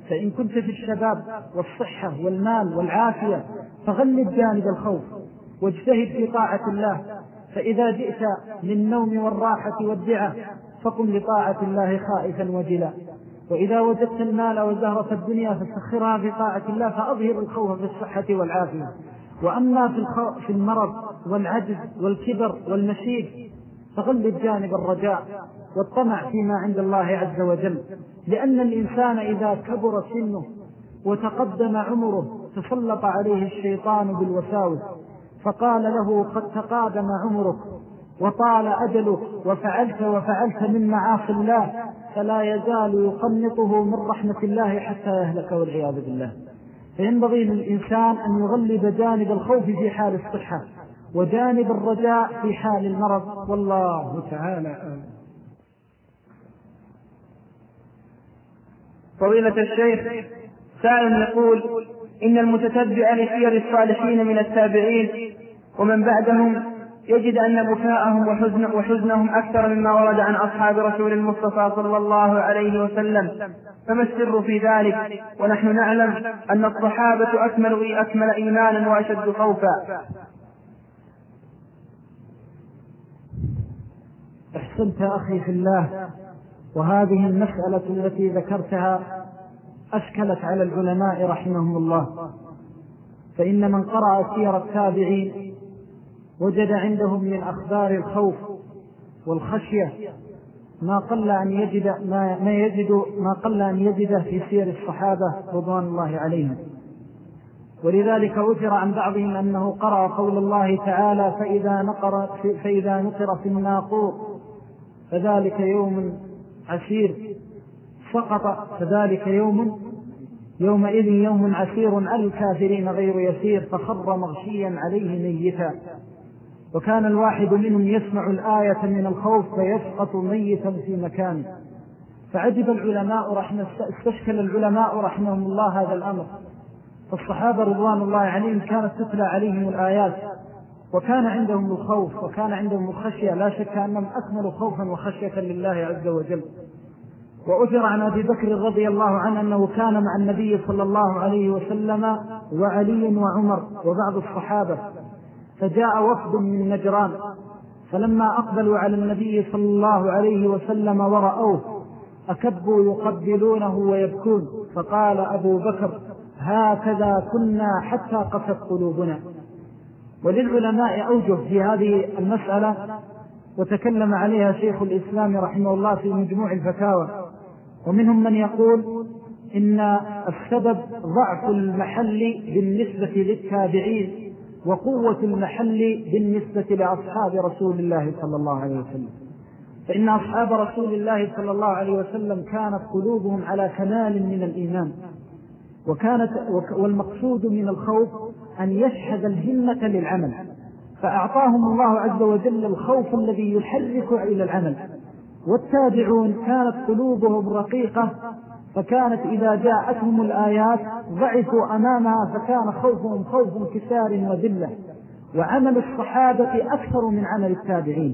فإن كنت في الشباب والصحة والمال والعافية فغلب جانب الخوف واجتهد في طاعة الله، فإذا جئت للنوم والراحة والدعة فقم لطاعة الله خائفا وجلا. وإذا وجدت المال وزهرة الدنيا فسخرها في طاعة الله، فأظهر الخوف في الصحة والعافية. وأما في, في المرض والعجز والكبر والمشيب فغلب جانب الرجاء والطمع فيما عند الله عز وجل، لأن الإنسان إذا كبر سنه وتقدم عمره تسلط عليه الشيطان بالوساوس فقال له قد تقادم عمرك وطال أجلك وفعلت وفعلت من معاصي الله، فلا يزال يقنطه من رحمة الله حتى يهلك والعياذ بالله. فينبغي للإنسان أن يغلب جانب الخوف في حال الصحة وجانب الرجاء في حال المرض، والله تعالى آمين. فضيلة الشيخ، سائل يقول: إن المتتبع لسير الصالحين من التابعين ومن بعدهم يجد أن بكاءهم وحزن وحزنهم أكثر مما ورد عن أصحاب رسول المصطفى صلى الله عليه وسلم، فما السر في ذلك؟ ونحن نعلم أن الصحابة أكمل أكمل إيمانا وأشد خوفا. أحسنت أخي في الله، وهذه المسألة التي ذكرتها أشكلت على العلماء رحمهم الله، فإن من قرأ سير التابعين وجد عندهم من أخبار الخوف والخشية ما قل أن يجد ما, ما يجد ما قل أن يجده في سير الصحابة رضوان الله عليهم. ولذلك أثر عن بعضهم أنه قرأ قول الله تعالى: فإذا نقر فإذا نقر في الناقور فذلك يوم عسير، سقط فذلك يوم يومئذ يوم عسير على الكافرين غير يسير، فخر مغشيا عليه ميتا. وكان الواحد منهم يسمع الآية من الخوف فيسقط ميتا في مكانه. فعجب العلماء رحمه استشكل العلماء رحمهم الله هذا الأمر، فالصحابة رضوان الله عليهم كانت تتلى عليهم الآيات وكان عندهم الخوف وكان عندهم الخشية، لا شك أنهم أكملوا خوفا وخشية لله عز وجل. وأثر عن أبي بكر رضي الله عنه أنه كان مع النبي صلى الله عليه وسلم وعلي وعمر وبعض الصحابة، فجاء وفد من نجران، فلما أقبلوا على النبي صلى الله عليه وسلم ورأوه أكبوا يقبلونه ويبكون، فقال أبو بكر: هكذا كنا حتى قست قلوبنا. وللعلماء أوجه في هذه المسألة وتكلم عليها شيخ الإسلام رحمه الله في مجموع الفتاوى، ومنهم من يقول إن السبب ضعف المحل بالنسبة للتابعين وقوة المحل بالنسبة لأصحاب رسول الله صلى الله عليه وسلم، فإن أصحاب رسول الله صلى الله عليه وسلم كانت قلوبهم على كمال من الإيمان، وكانت والمقصود من الخوف أن يشهد الهمة للعمل، فأعطاهم الله عز وجل الخوف الذي يحرك إلى العمل. والتابعون كانت قلوبهم رقيقة، فكانت إذا جاءتهم الآيات ضعفوا أمامها، فكان خوفهم خوف انكسار وذلة. وعمل الصحابة أكثر من عمل التابعين،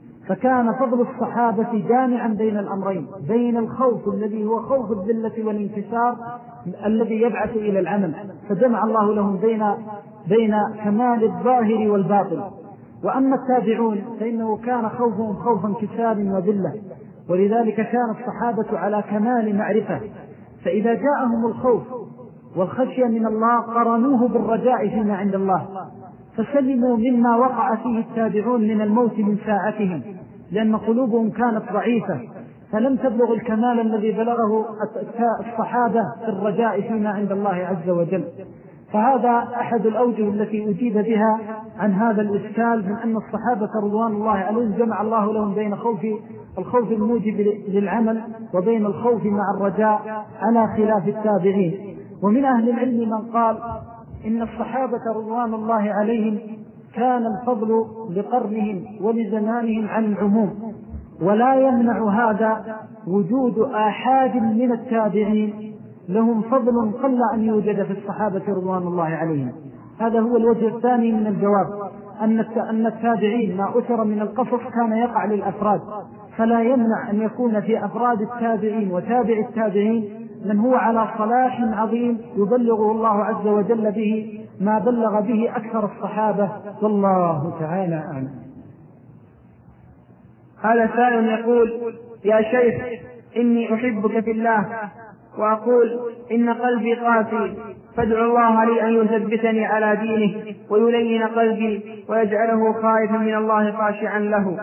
فكان فضل الصحابة جامعا بين الأمرين، بين الخوف الذي هو خوف الذلة والانكسار الذي يبعث إلى العمل، فجمع الله لهم بين بين كمال الظاهر والباطن. وأما التابعون فإنه كان خوفهم خوف انكسار وذلة، ولذلك كان الصحابة على كمال معرفة، فإذا جاءهم الخوف والخشية من الله قرنوه بالرجاء فيما عند الله، فسلموا مما وقع فيه التابعون من الموت من ساعتهم، لأن قلوبهم كانت ضعيفة، فلم تبلغ الكمال الذي بلغه الصحابة في الرجاء فيما عند الله عز وجل. فهذا أحد الأوجه التي أجيب بها عن هذا الإشكال، من أن الصحابة رضوان الله عليهم جمع الله لهم بين خوف الخوف الموجب للعمل وبين الخوف مع الرجاء على خلاف التابعين. ومن أهل العلم من قال إن الصحابة رضوان الله عليهم كان الفضل لقرنهم ولزمانهم عن العموم، ولا يمنع هذا وجود آحاد من التابعين لهم فضل قل أن يوجد في الصحابة رضوان الله عليهم. هذا هو الوجه الثاني من الجواب، أن التابعين ما أثر من القصص كان يقع للأفراد، فلا يمنع أن يكون في أفراد التابعين وتابع التابعين من هو على صلاح عظيم يبلغه الله عز وجل به ما بلغ به أكثر الصحابة، والله تعالى أعلم. هذا سائل يقول: يا شيخ، إني أحبك في الله، وأقول إن قلبي قاسي، فادعو الله لي أن يثبتني على دينه ويلين قلبي ويجعله خائفا من الله خاشعا له.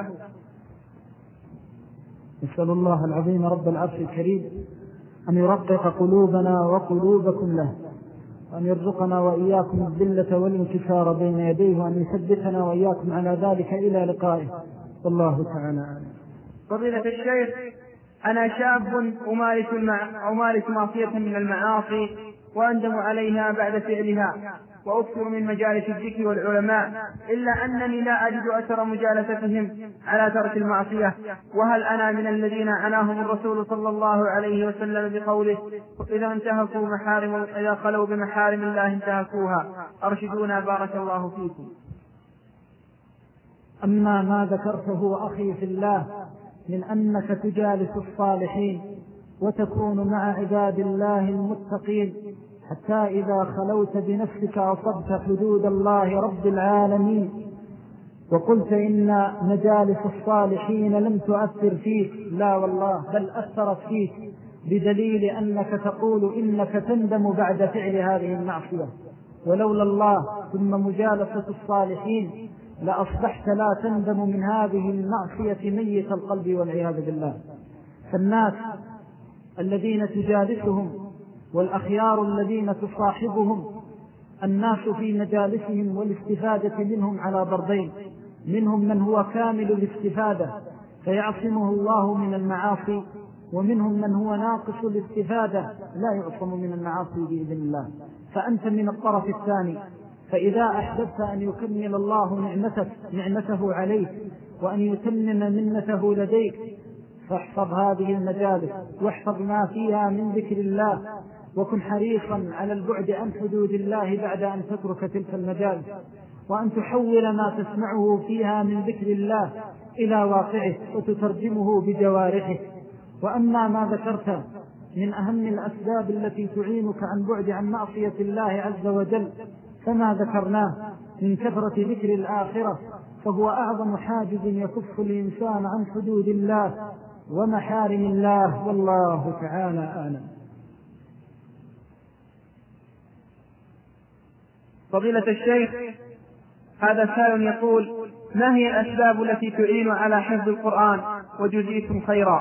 نسأل الله العظيم رب العرش الكريم أن يرقق قلوبنا وقلوبكم له، وأن يرزقنا وإياكم الذلة والانكسار بين يديه، وأن يثبتنا وإياكم على ذلك إلى لقائه، والله تعالى أعلم. فضيلة الشيخ، أنا شاب أمارس, المع... أمارس معصية من المعاصي وأندم عليها بعد فعلها، وأكثر من مجالس الذكر والعلماء، إلا أنني لا أجد أثر مجالستهم على ترك المعصية. وهل أنا من الذين عناهم الرسول صلى الله عليه وسلم بقوله: إذا انتهكوا محارم إذا خلوا بمحارم الله انتهكوها؟ أرشدونا بارك الله فيكم. أما ما ذكرته أخي في الله من أنك تجالس الصالحين وتكون مع عباد الله المتقين حتى إذا خلوت بنفسك أصبت حدود الله رب العالمين، وقلت إن مجالس الصالحين لم تؤثر فيك، لا والله، بل أثرت فيك، بدليل أنك تقول إنك تندم بعد فعل هذه المعصية، ولولا الله ثم مجالسة الصالحين لأصبحت لا تندم من هذه المعصية ميت القلب والعياذ بالله. فالناس الذين تجالسهم والأخيار الذين تصاحبهم، الناس في مجالسهم والاستفادة منهم على ضربين: منهم من هو كامل الاستفادة فيعصمه الله من المعاصي، ومنهم من هو ناقص الاستفادة لا يعصم من المعاصي بإذن الله. فأنت من الطرف الثاني، فإذا أحببت أن يكمل الله نعمتك نعمته عليك وأن يتمم منته لديك فاحفظ هذه المجالس واحفظ ما فيها من ذكر الله، وكن حريصا على البعد عن حدود الله بعد أن تترك تلك المجالس، وأن تحول ما تسمعه فيها من ذكر الله إلى واقعه وتترجمه بجوارحك. وأما ما ذكرت من أهم الأسباب التي تعينك عن بعد عن معصية الله عز وجل فما ذكرناه من كثرة ذكر الآخرة، فهو أعظم حاجز يكف الإنسان عن حدود الله ومحارم الله، والله تعالى أعلم. فضيلة الشيخ، هذا سائل يقول: ما هي الأسباب التي تعين على حفظ القرآن وجزيكم خيرا؟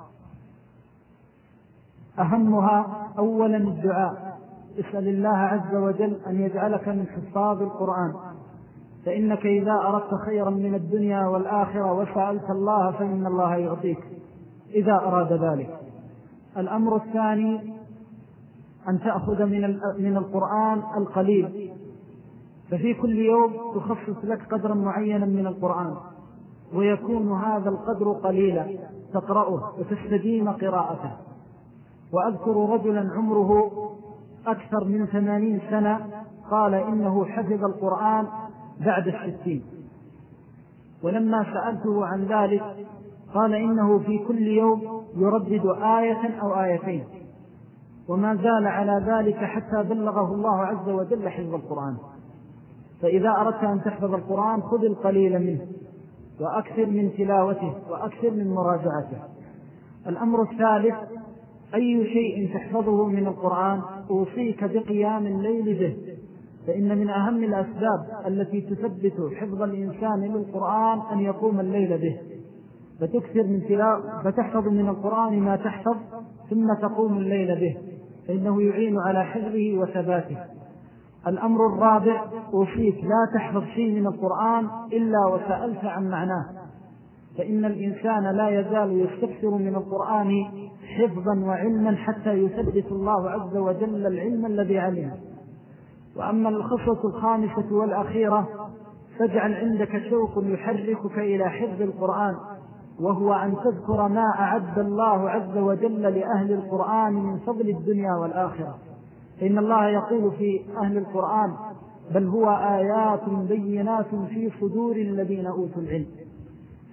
أهمها أولا الدعاء، اسأل الله عز وجل أن يجعلك من حفاظ القرآن، فإنك إذا أردت خيرا من الدنيا والآخرة وسألت الله فإن الله يعطيك إذا أراد ذلك. الأمر الثاني أن تأخذ من من القرآن القليل، ففي كل يوم تخصص لك قدرا معينا من القرآن، ويكون هذا القدر قليلا تقرأه وتستديم قراءته. وأذكر رجلا عمره أكثر من ثمانين سنة قال إنه حفظ القرآن بعد الستين، ولما سألته عن ذلك قال إنه في كل يوم يردد آية أو آيتين، وما زال على ذلك حتى بلغه الله عز وجل حفظ القرآن. فإذا أردت أن تحفظ القرآن خذ القليل منه وأكثر من تلاوته وأكثر من مراجعته. الأمر الثالث: أي شيء تحفظه من القرآن أوصيك بقيام الليل به، فإن من أهم الأسباب التي تثبت حفظ الإنسان للقرآن أن يقوم الليل به، فتكثر من تلاوة فتحفظ من القرآن ما تحفظ ثم تقوم الليل به، فإنه يعين على حفظه وثباته. الأمر الرابع: أوصيك لا تحفظ شيء من القرآن إلا وسألت عن معناه، فإن الإنسان لا يزال يستكثر من القرآن حفظا وعلما حتى يثبت الله عز وجل العلم الذي علمه. وأما الخصلة الخامسة والأخيرة: فاجعل عندك شوق يحركك إلى حفظ القرآن، وهو أن تذكر ما أعد الله عز وجل لأهل القرآن من فضل الدنيا والآخرة، فإن الله يقول في أهل القرآن: بل هو آيات بينات في صدور الذين أوتوا العلم.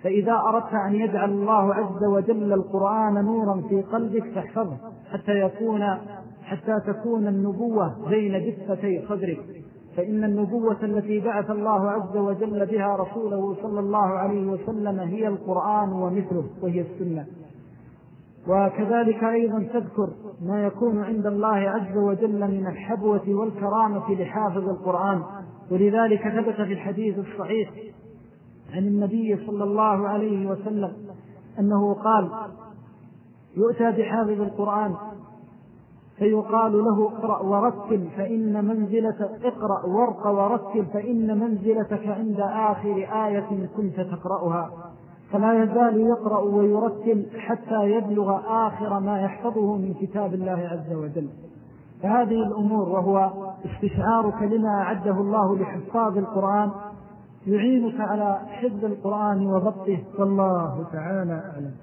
فإذا أردت أن يجعل الله عز وجل القرآن نورا في قلبك فاحفظه حتى يكون حتى تكون النبوة بين دفتي صدرك، فإن النبوة التي بعث الله عز وجل بها رسوله صلى الله عليه وسلم هي القرآن ومثله وهي السنة. وكذلك أيضا تذكر ما يكون عند الله عز وجل من الحبوة والكرامة لحافظ القرآن. ولذلك ثبت في الحديث الصحيح عن النبي صلى الله عليه وسلم أنه قال: يؤتى بحافظ القرآن فيقال له: اقرأ ورتل فإن منزلة اقرأ وارق ورتل فإن منزلتك عند آخر آية كنت تقرأها، فلا يزال يقرأ ويرتل حتى يبلغ آخر ما يحفظه من كتاب الله عز وجل. فهذه الأمور وهو استشعارك لما أعده الله لحفاظ القرآن يعينك على حفظ القرآن وضبطه، والله تعالى أعلم.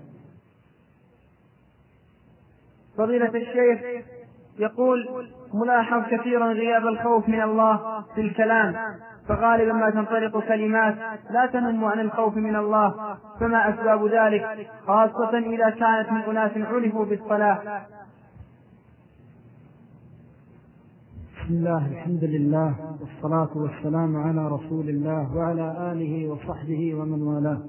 فضيلة الشيخ يقول: ملاحظ كثيرا غياب الخوف من الله في الكلام، فغالبا ما تنطلق كلمات لا تنم عن الخوف من الله، فما أسباب ذلك، خاصة إذا كانت من أناس عرفوا بالصلاح؟ بسم الله، الحمد لله، والصلاة والسلام على رسول الله وعلى آله وصحبه ومن والاه.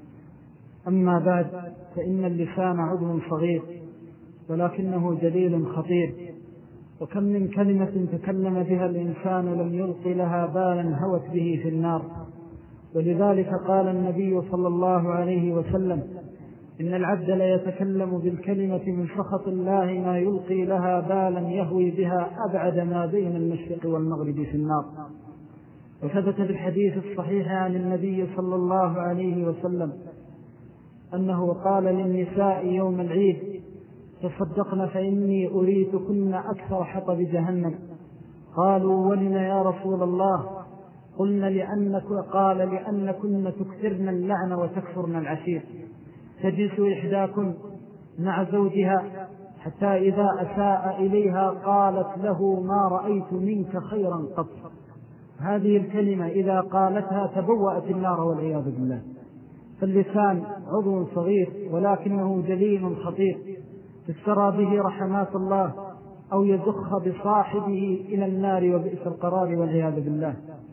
أما بعد، فإن اللسان عضو صغير ولكنه جليل خطير، وكم من كلمة تكلم بها الإنسان لم يلقي لها بالا هوت به في النار. ولذلك قال النبي صلى الله عليه وسلم: إن العبد لا يتكلم بالكلمة من سخط الله ما يلقي لها بالا يهوي بها أبعد ما بين المشرق والمغرب في النار. وثبت في الحديث الصحيح عن النبي صلى الله عليه وسلم أنه قال للنساء يوم العيد: تصدقن فإني أريتكن أكثر حطب جهنم. قالوا: ولنا يا رسول الله؟ قلنا لأنك قال لأنكن تكثرن اللعن وتكفرن العشير. تجلس إحداكن مع زوجها حتى إذا أساء إليها قالت له: ما رأيت منك خيرا قط. هذه الكلمة إذا قالتها تبوأت النار والعياذ بالله. فاللسان عضو صغير ولكنه جليل خطير، تسرى به رحمات الله أو يزخ بصاحبه إلى النار وبئس القرار والعياذ بالله.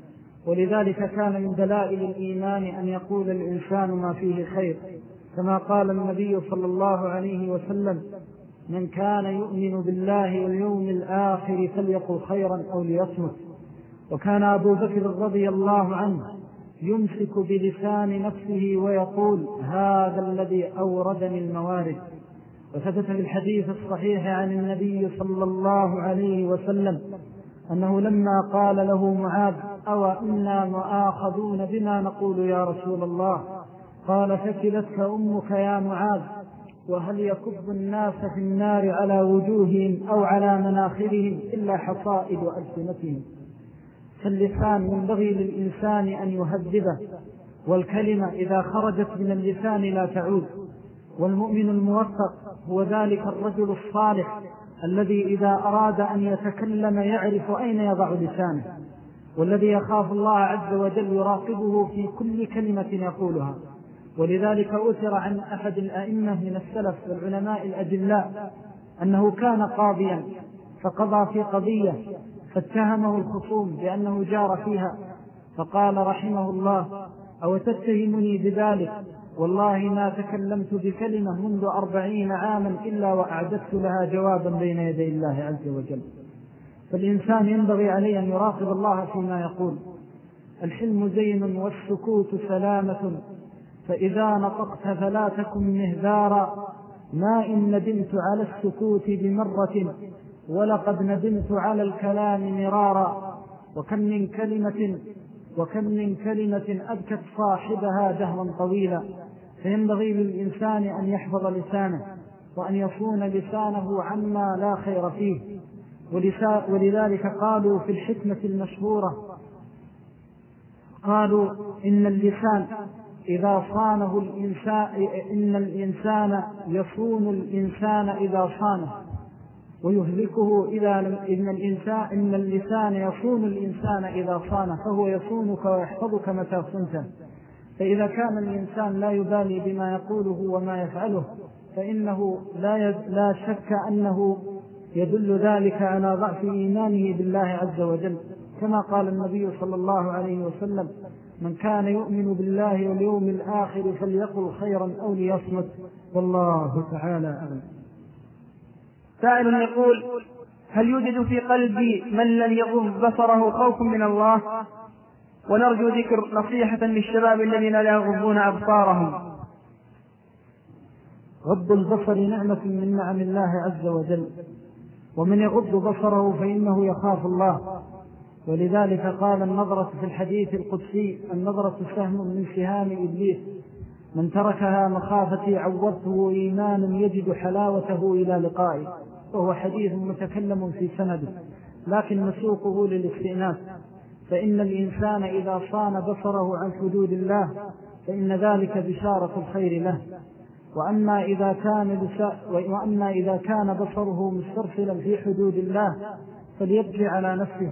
ولذلك كان من دلائل الإيمان أن يقول الإنسان ما فيه خير، كما قال النبي صلى الله عليه وسلم: من كان يؤمن بالله واليوم الآخر فليقل خيرا أو ليصمت. وكان أبو بكر رضي الله عنه يمسك بلسان نفسه ويقول: هذا الذي أوردني الموارد. وثبت في الحديث الصحيح عن النبي صلى الله عليه وسلم أنه لما قال له معاذ: أو إنا مؤاخذون بما نقول يا رسول الله؟ قال: ثكلتك أمك يا معاذ، وهل يكب الناس في النار على وجوههم أو على مناخرهم إلا حصائد ألسنتهم. فاللسان ينبغي للإنسان أن يهذبه، والكلمة إذا خرجت من اللسان لا تعود. والمؤمن الموفق هو ذلك الرجل الصالح الذي إذا أراد أن يتكلم يعرف أين يضع لسانه، والذي يخاف الله عز وجل يراقبه في كل كلمة يقولها. ولذلك أثر عن أحد الأئمة من السلف والعلماء الأجلاء أنه كان قاضيا فقضى في قضية فاتهمه الخصوم بأنه جار فيها، فقال رحمه الله: أو تتهمني بذلك؟ والله ما تكلمت بكلمة منذ أربعين عاما إلا وأعددت لها جوابا بين يدي الله عز وجل. فالإنسان ينبغي عليه أن يراقب الله فيما يقول. الحلم زين والسكوت سلامة، فإذا نطقت فلا تكن مهذارا. ما إن ندمت على السكوت بمرة، ولقد ندمت على الكلام مرارا. وكم من كلمة وكم من كلمة أبكت صاحبها دهرا طويلا. فينبغي للإنسان أن يحفظ لسانه وأن يصون لسانه عما لا خير فيه. ولذلك قالوا في الحكمة المشهورة، قالوا: إن اللسان إذا صانه الإنسان إن الإنسان يصون الإنسان إذا صانه، ويهلكه إذا لم إن الإنسان إن اللسان يصون الإنسان إذا صانه، فهو يصونك ويحفظك متى صنته. فإذا كان الإنسان لا يبالي بما يقوله وما يفعله فإنه لا, يد لا شك أنه يدل ذلك على ضعف إيمانه بالله عز وجل، كما قال النبي صلى الله عليه وسلم: من كان يؤمن بالله واليوم الآخر فليقل خيرا أو ليصمت، والله تعالى أعلم. سائل يقول: هل يوجد في قلبي من لن يغض بصره خوف من الله؟ ونرجو ذكر نصيحة للشباب الذين لا يغضون أبصارهم. غض البصر نعمة من نعم الله عز وجل، ومن يغض بصره فإنه يخاف الله، ولذلك قال النظرة في الحديث القدسي: النظرة سهم من سهام إبليس، من تركها مخافتي عوضته إيمانا يجد حلاوته إلى لقائي. وهو حديث متكلم في سنده لكن نسوقه للاستئناس، فإن الإنسان إذا صان بصره عن حدود الله فإن ذلك بشارة الخير له. وأما إذا كان, وأما إذا كان بصره مسترسلا في حدود الله فليبكي على نفسه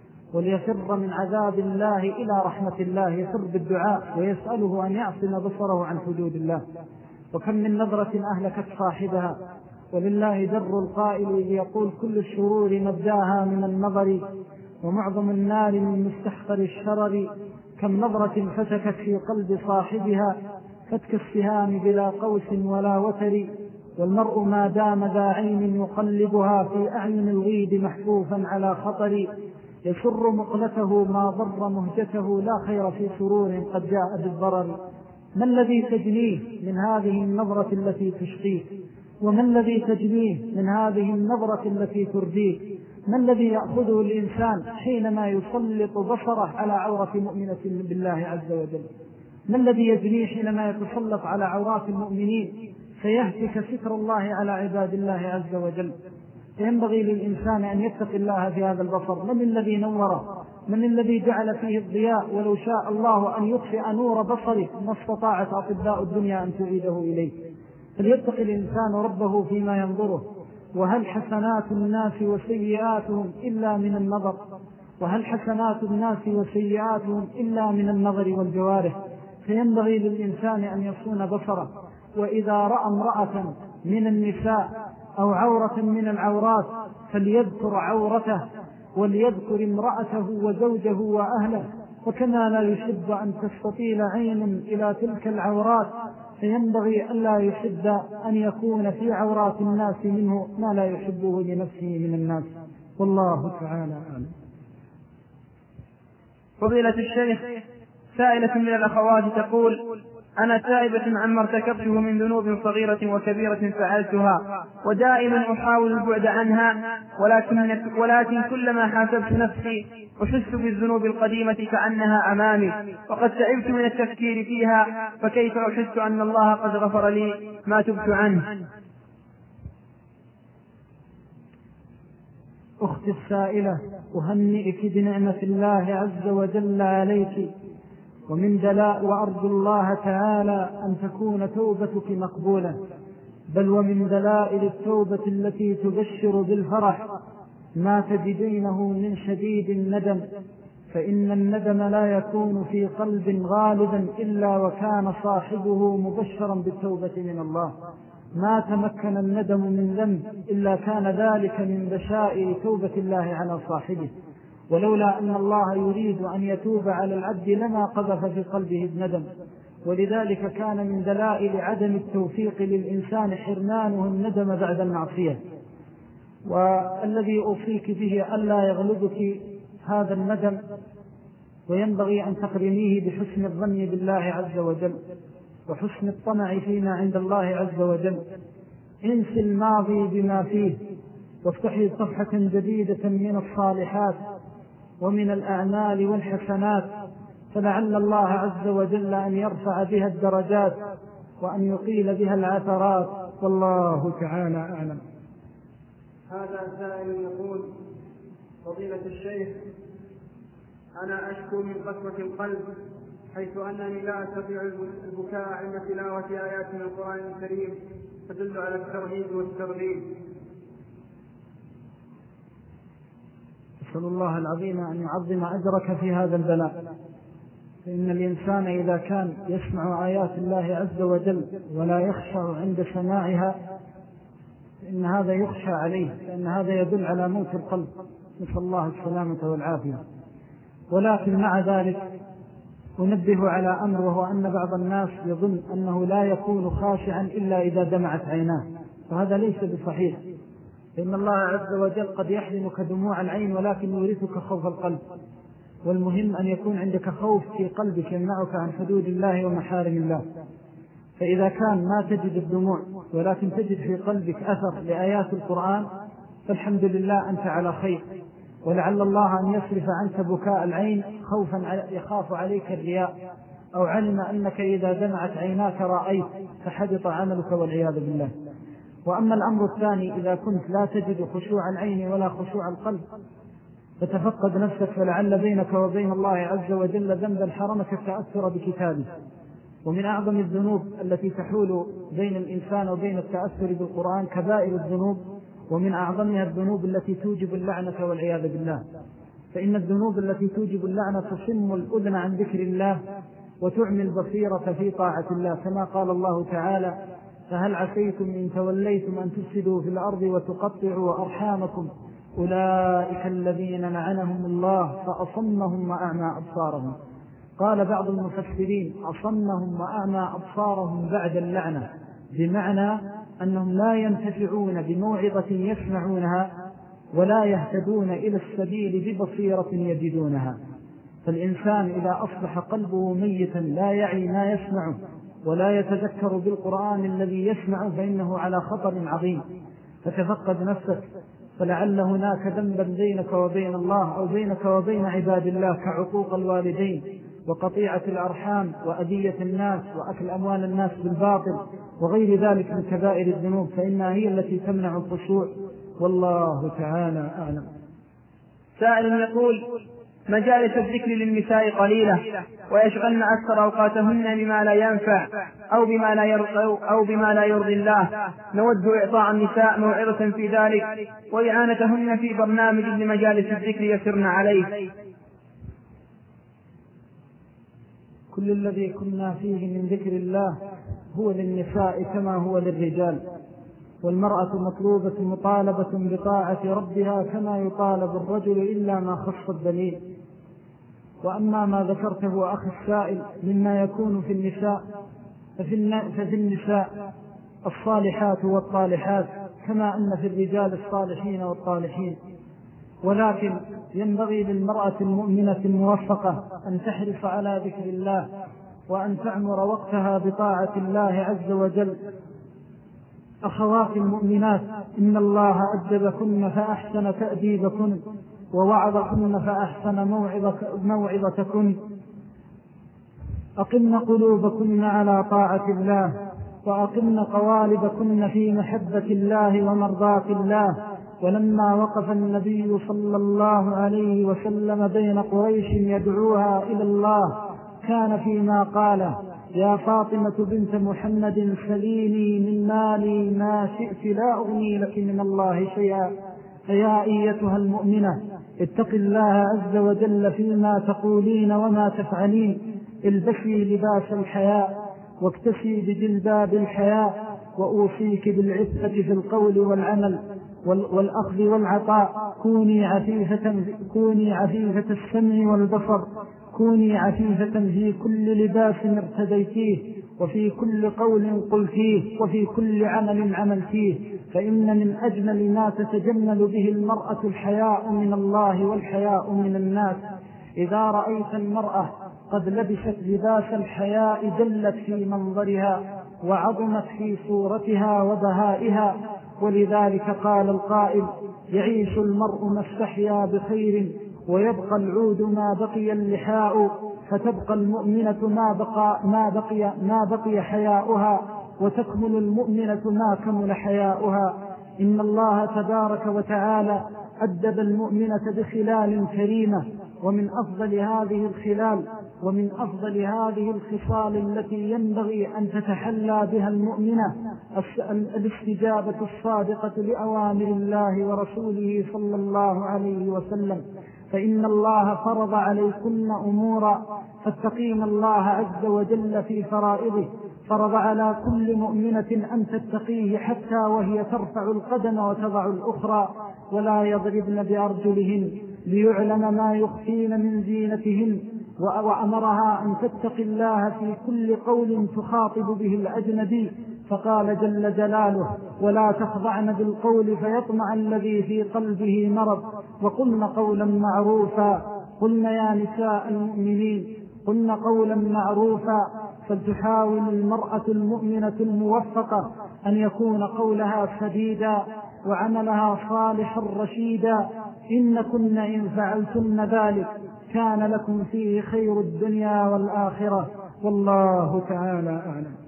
وليفر من عذاب الله إلى رحمة الله، يفر بالدعاء ويسأله أن يعصم بصره عن حدود الله. وكم من نظرة أهلكت صاحبها، ولله در القائل إذ يقول: كل الشرور مبداها من النظر، ومعظم النار من مستحقر الشرر. كم نظرة فتكت في قلب صاحبها فتك السهام بلا قوس ولا وتر. والمرء ما دام ذا عين يقلبها في أعين الغيد محفوفا على خطر. يسر مقلته ما ضر مهجته، لا خير في سرور قد جاء بالضرر. ما الذي تجنيه من هذه النظرة التي تشقيه؟ وما الذي تجنيه من هذه النظرة التي ترديه؟ ما الذي يأخذه الإنسان حينما يسلط بصره على عورة مؤمنة بالله عز وجل؟ ما الذي يجنيه حينما يتسلط على عورات المؤمنين فيهتك ستر الله على عباد الله عز وجل؟ فينبغي للإنسان أن يتقي الله في هذا البصر. من الذي نوره؟ من الذي جعل فيه الضياء؟ ولو شاء الله أن يطفئ نور بصره ما استطاعت أطباء الدنيا أن تعيده إليه. فليتقي الإنسان ربه فيما ينظره. وهل حسنات الناس وسيئاتهم إلا من النظر؟ وهل حسنات الناس وسيئاتهم إلا من النظر والجوارح؟ فينبغي للإنسان أن يصون بصره، وإذا رأى امرأة من النساء أو عورة من العورات فليذكر عورته وليذكر امرأته وزوجه وأهله. وكما لا يحب أن تستطيل عين إلى تلك العورات فينبغي ألا يحب أن يكون في عورات الناس منه ما لا يحبه لنفسه من الناس، والله تعالى أعلم. فضيلة الشيخ، سائلة من الأخوات تقول: أنا تائبة عما ارتكبته من ذنوب صغيرة وكبيرة فعلتها، ودائما أحاول البعد عنها، ولكن, ولكن كلما حاسبت نفسي أحس بالذنوب القديمة كأنها أمامي، وقد تعبت من التفكير فيها، فكيف أحس أن الله قد غفر لي ما تبت عنه؟ أختي السائلة، أهنئك بنعمة الله عز وجل عليك، ومن دلاء وأرجو الله تعالى أن تكون توبتك مقبولة، بل ومن دلائل التوبة التي تبشر بالفرح ما تجدينه من شديد الندم، فإن الندم لا يكون في قلب غالبا إلا وكان صاحبه مبشرا بالتوبة من الله. ما تمكن الندم من ذنب إلا كان ذلك من بشائر توبة الله على صاحبه، ولولا أن الله يريد أن يتوب على العبد لما قذف في قلبه الندم. ولذلك كان من دلائل عدم التوفيق للإنسان حرمانه الندم بعد المعصية. والذي أوصيك به ألا يغلبك هذا الندم، وينبغي أن تقرنيه بحسن الظن بالله عز وجل وحسن الطمع فيما عند الله عز وجل. انسي الماضي بما فيه وافتحي صفحة جديدة من الصالحات ومن الأعمال والحسنات، فلعل الله عز وجل أن يرفع بها الدرجات وأن يقيل بها العثرات، والله تعالى أعلم. هذا سائل يقول: فضيلة الشيخ، أنا أشكو من قسوة القلب، حيث أنني لا أستطيع البكاء عند تلاوة آيات من القرآن الكريم تدل على الترهيب والترغيب. أسأل الله العظيم أن يعظم أجرك في هذا البلاء، فإن الإنسان إذا كان يسمع آيات الله عز وجل ولا يخشع عند سماعها فإن هذا يخشى عليه، لأن هذا يدل على موت القلب، نسأل الله السلامة والعافية. ولكن مع ذلك أنبه على أمر، وهو أن بعض الناس يظن أنه لا يكون خاشعا إلا إذا دمعت عيناه، فهذا ليس بصحيح، فإن الله عز وجل قد يحرمك دموع العين ولكن يورثك خوف القلب. والمهم أن يكون عندك خوف في قلبك يمنعك عن حدود الله ومحارم الله. فإذا كان ما تجد الدموع ولكن تجد في قلبك أثر لآيات القرآن فالحمد لله أنت على خير، ولعل الله أن يصرف عنك بكاء العين خوفا يخاف عليك الرياء، أو علم أنك إذا دمعت عيناك رأيت فحدث عملك والعياذ بالله. وأما الأمر الثاني، إذا كنت لا تجد خشوع العين ولا خشوع القلب فتفقد نفسك، فلعل بينك وبين الله عز وجل ذنبا حرمك التأثر بكتابه. ومن أعظم الذنوب التي تحول بين الإنسان وبين التأثر بالقرآن كبائر الذنوب، ومن أعظمها الذنوب التي توجب اللعنة والعياذ بالله. فإن الذنوب التي توجب اللعنة تصم الأذن عن ذكر الله وتعمي البصيرة في طاعة الله، كما قال الله تعالى: فهل عسيتم إن توليتم أن تفسدوا في الأرض وتقطعوا أرحامكم أولئك الذين لعنهم الله فأصمهم وأعمى أبصارهم. قال بعض المفسرين: أصمهم وأعمى أبصارهم بعد اللعنة، بمعنى أنهم لا ينتفعون بموعظة يسمعونها ولا يهتدون إلى السبيل ببصيرة يجدونها. فالإنسان إذا أصبح قلبه ميتا لا يعي ما يسمعه ولا يتذكر بالقرآن الذي يسمع فإنه على خطر عظيم. فتفقد نفسك، فلعل هناك ذنبا بينك وبين الله أو بينك وبين عباد الله كعقوق الوالدين وقطيعة الأرحام وأذية الناس وأكل أموال الناس بالباطل وغير ذلك من كبائر الذنوب، فإنها هي التي تمنع الخشوع، والله تعالى أعلم. سائل يقول: مجالس الذكر للنساء قليلة ويشغلن أكثر أوقاتهن بما لا ينفع أو بما لا يرضي, أو بما لا يرضي الله، نود إعطاء النساء موعظة في ذلك وإعانتهن في برنامج لمجالس الذكر يسرن عليه. كل الذي كنا فيه من ذكر الله هو للنساء كما هو للرجال، والمرأة مطلوبة مطالبة بطاعة ربها كما يطالب الرجل إلا ما خص الدليل. وأما ما ذكرته أخي السائل مما يكون في النساء ففي النساء الصالحات والطالحات كما أن في الرجال الصالحين والطالحين، ولكن ينبغي للمرأة المؤمنة الموفقة أن تحرص على ذكر الله وأن تعمر وقتها بطاعة الله عز وجل. أخوات المؤمنات، إن الله أدبكن فأحسن تأديبكن ووعظكن فأحسن موعظتكن. أقمن قلوبكن على طاعة الله وأقمن قوالبكن في محبة الله ومرضاة الله. ولما وقف النبي صلى الله عليه وسلم بين قريش يدعوها إلى الله كان فيما قال: يا فاطمة بنت محمد سليني من مالي ما شئت لا أغني لك من الله شيئا. فيا أيتها المؤمنة اتق الله عز وجل فيما تقولين وما تفعلين، البسي لباس الحياء واكتسي بجلباب الحياء، وأوصيك بالعفة في القول والعمل والأخذ والعطاء. كوني عفيفة, كوني عفيفة السمع والبصر، كوني عفيفة في كل لباس ارتديتيه وفي كل قول قلتيه وفي كل عمل عملتيه، فإن من أجمل ما تتجمل به المرأة الحياء من الله والحياء من الناس. إذا رأيت المرأة قد لبست لباس الحياء جلت في منظرها وعظمت في صورتها وبهائها. ولذلك قال القائل: يعيش المرء ما استحيا بخير ويبقى العود ما بقي اللحاء، فتبقى المؤمنة ما بقى, ما بقي, ما بقي حياؤها، وتكمل المؤمنة ما كمل حياؤها. إن الله تبارك وتعالى أدب المؤمنة بخلال كريمة، ومن أفضل هذه الخلال ومن أفضل هذه الخصال التي ينبغي أن تتحلى بها المؤمنة الاستجابة الصادقة لأوامر الله ورسوله صلى الله عليه وسلم. فإن الله فرض عليكن أمورا فاتقين الله عز وجل في فرائضه. فرض على كل مؤمنة أن تتقيه حتى وهي ترفع القدم وتضع الأخرى، ولا يضربن بأرجلهن ليعلم ما يخفين من زينتهن. وأمرها أن تتقي الله في كل قول تخاطب به الأجنبي، فقال جل جلاله: ولا تخضعن بالقول فيطمع الذي في قلبه مرض وقلن قولا معروفا. قلن يا نساء المؤمنين قلن قولا معروفا. فلتحاول المرأة المؤمنة الموفقة أن يكون قولها سديدا وعملها صالحا رشيدا. إن كن إن فعلتن ذلك كان لكم فيه خير الدنيا والآخرة، والله تعالى أعلم.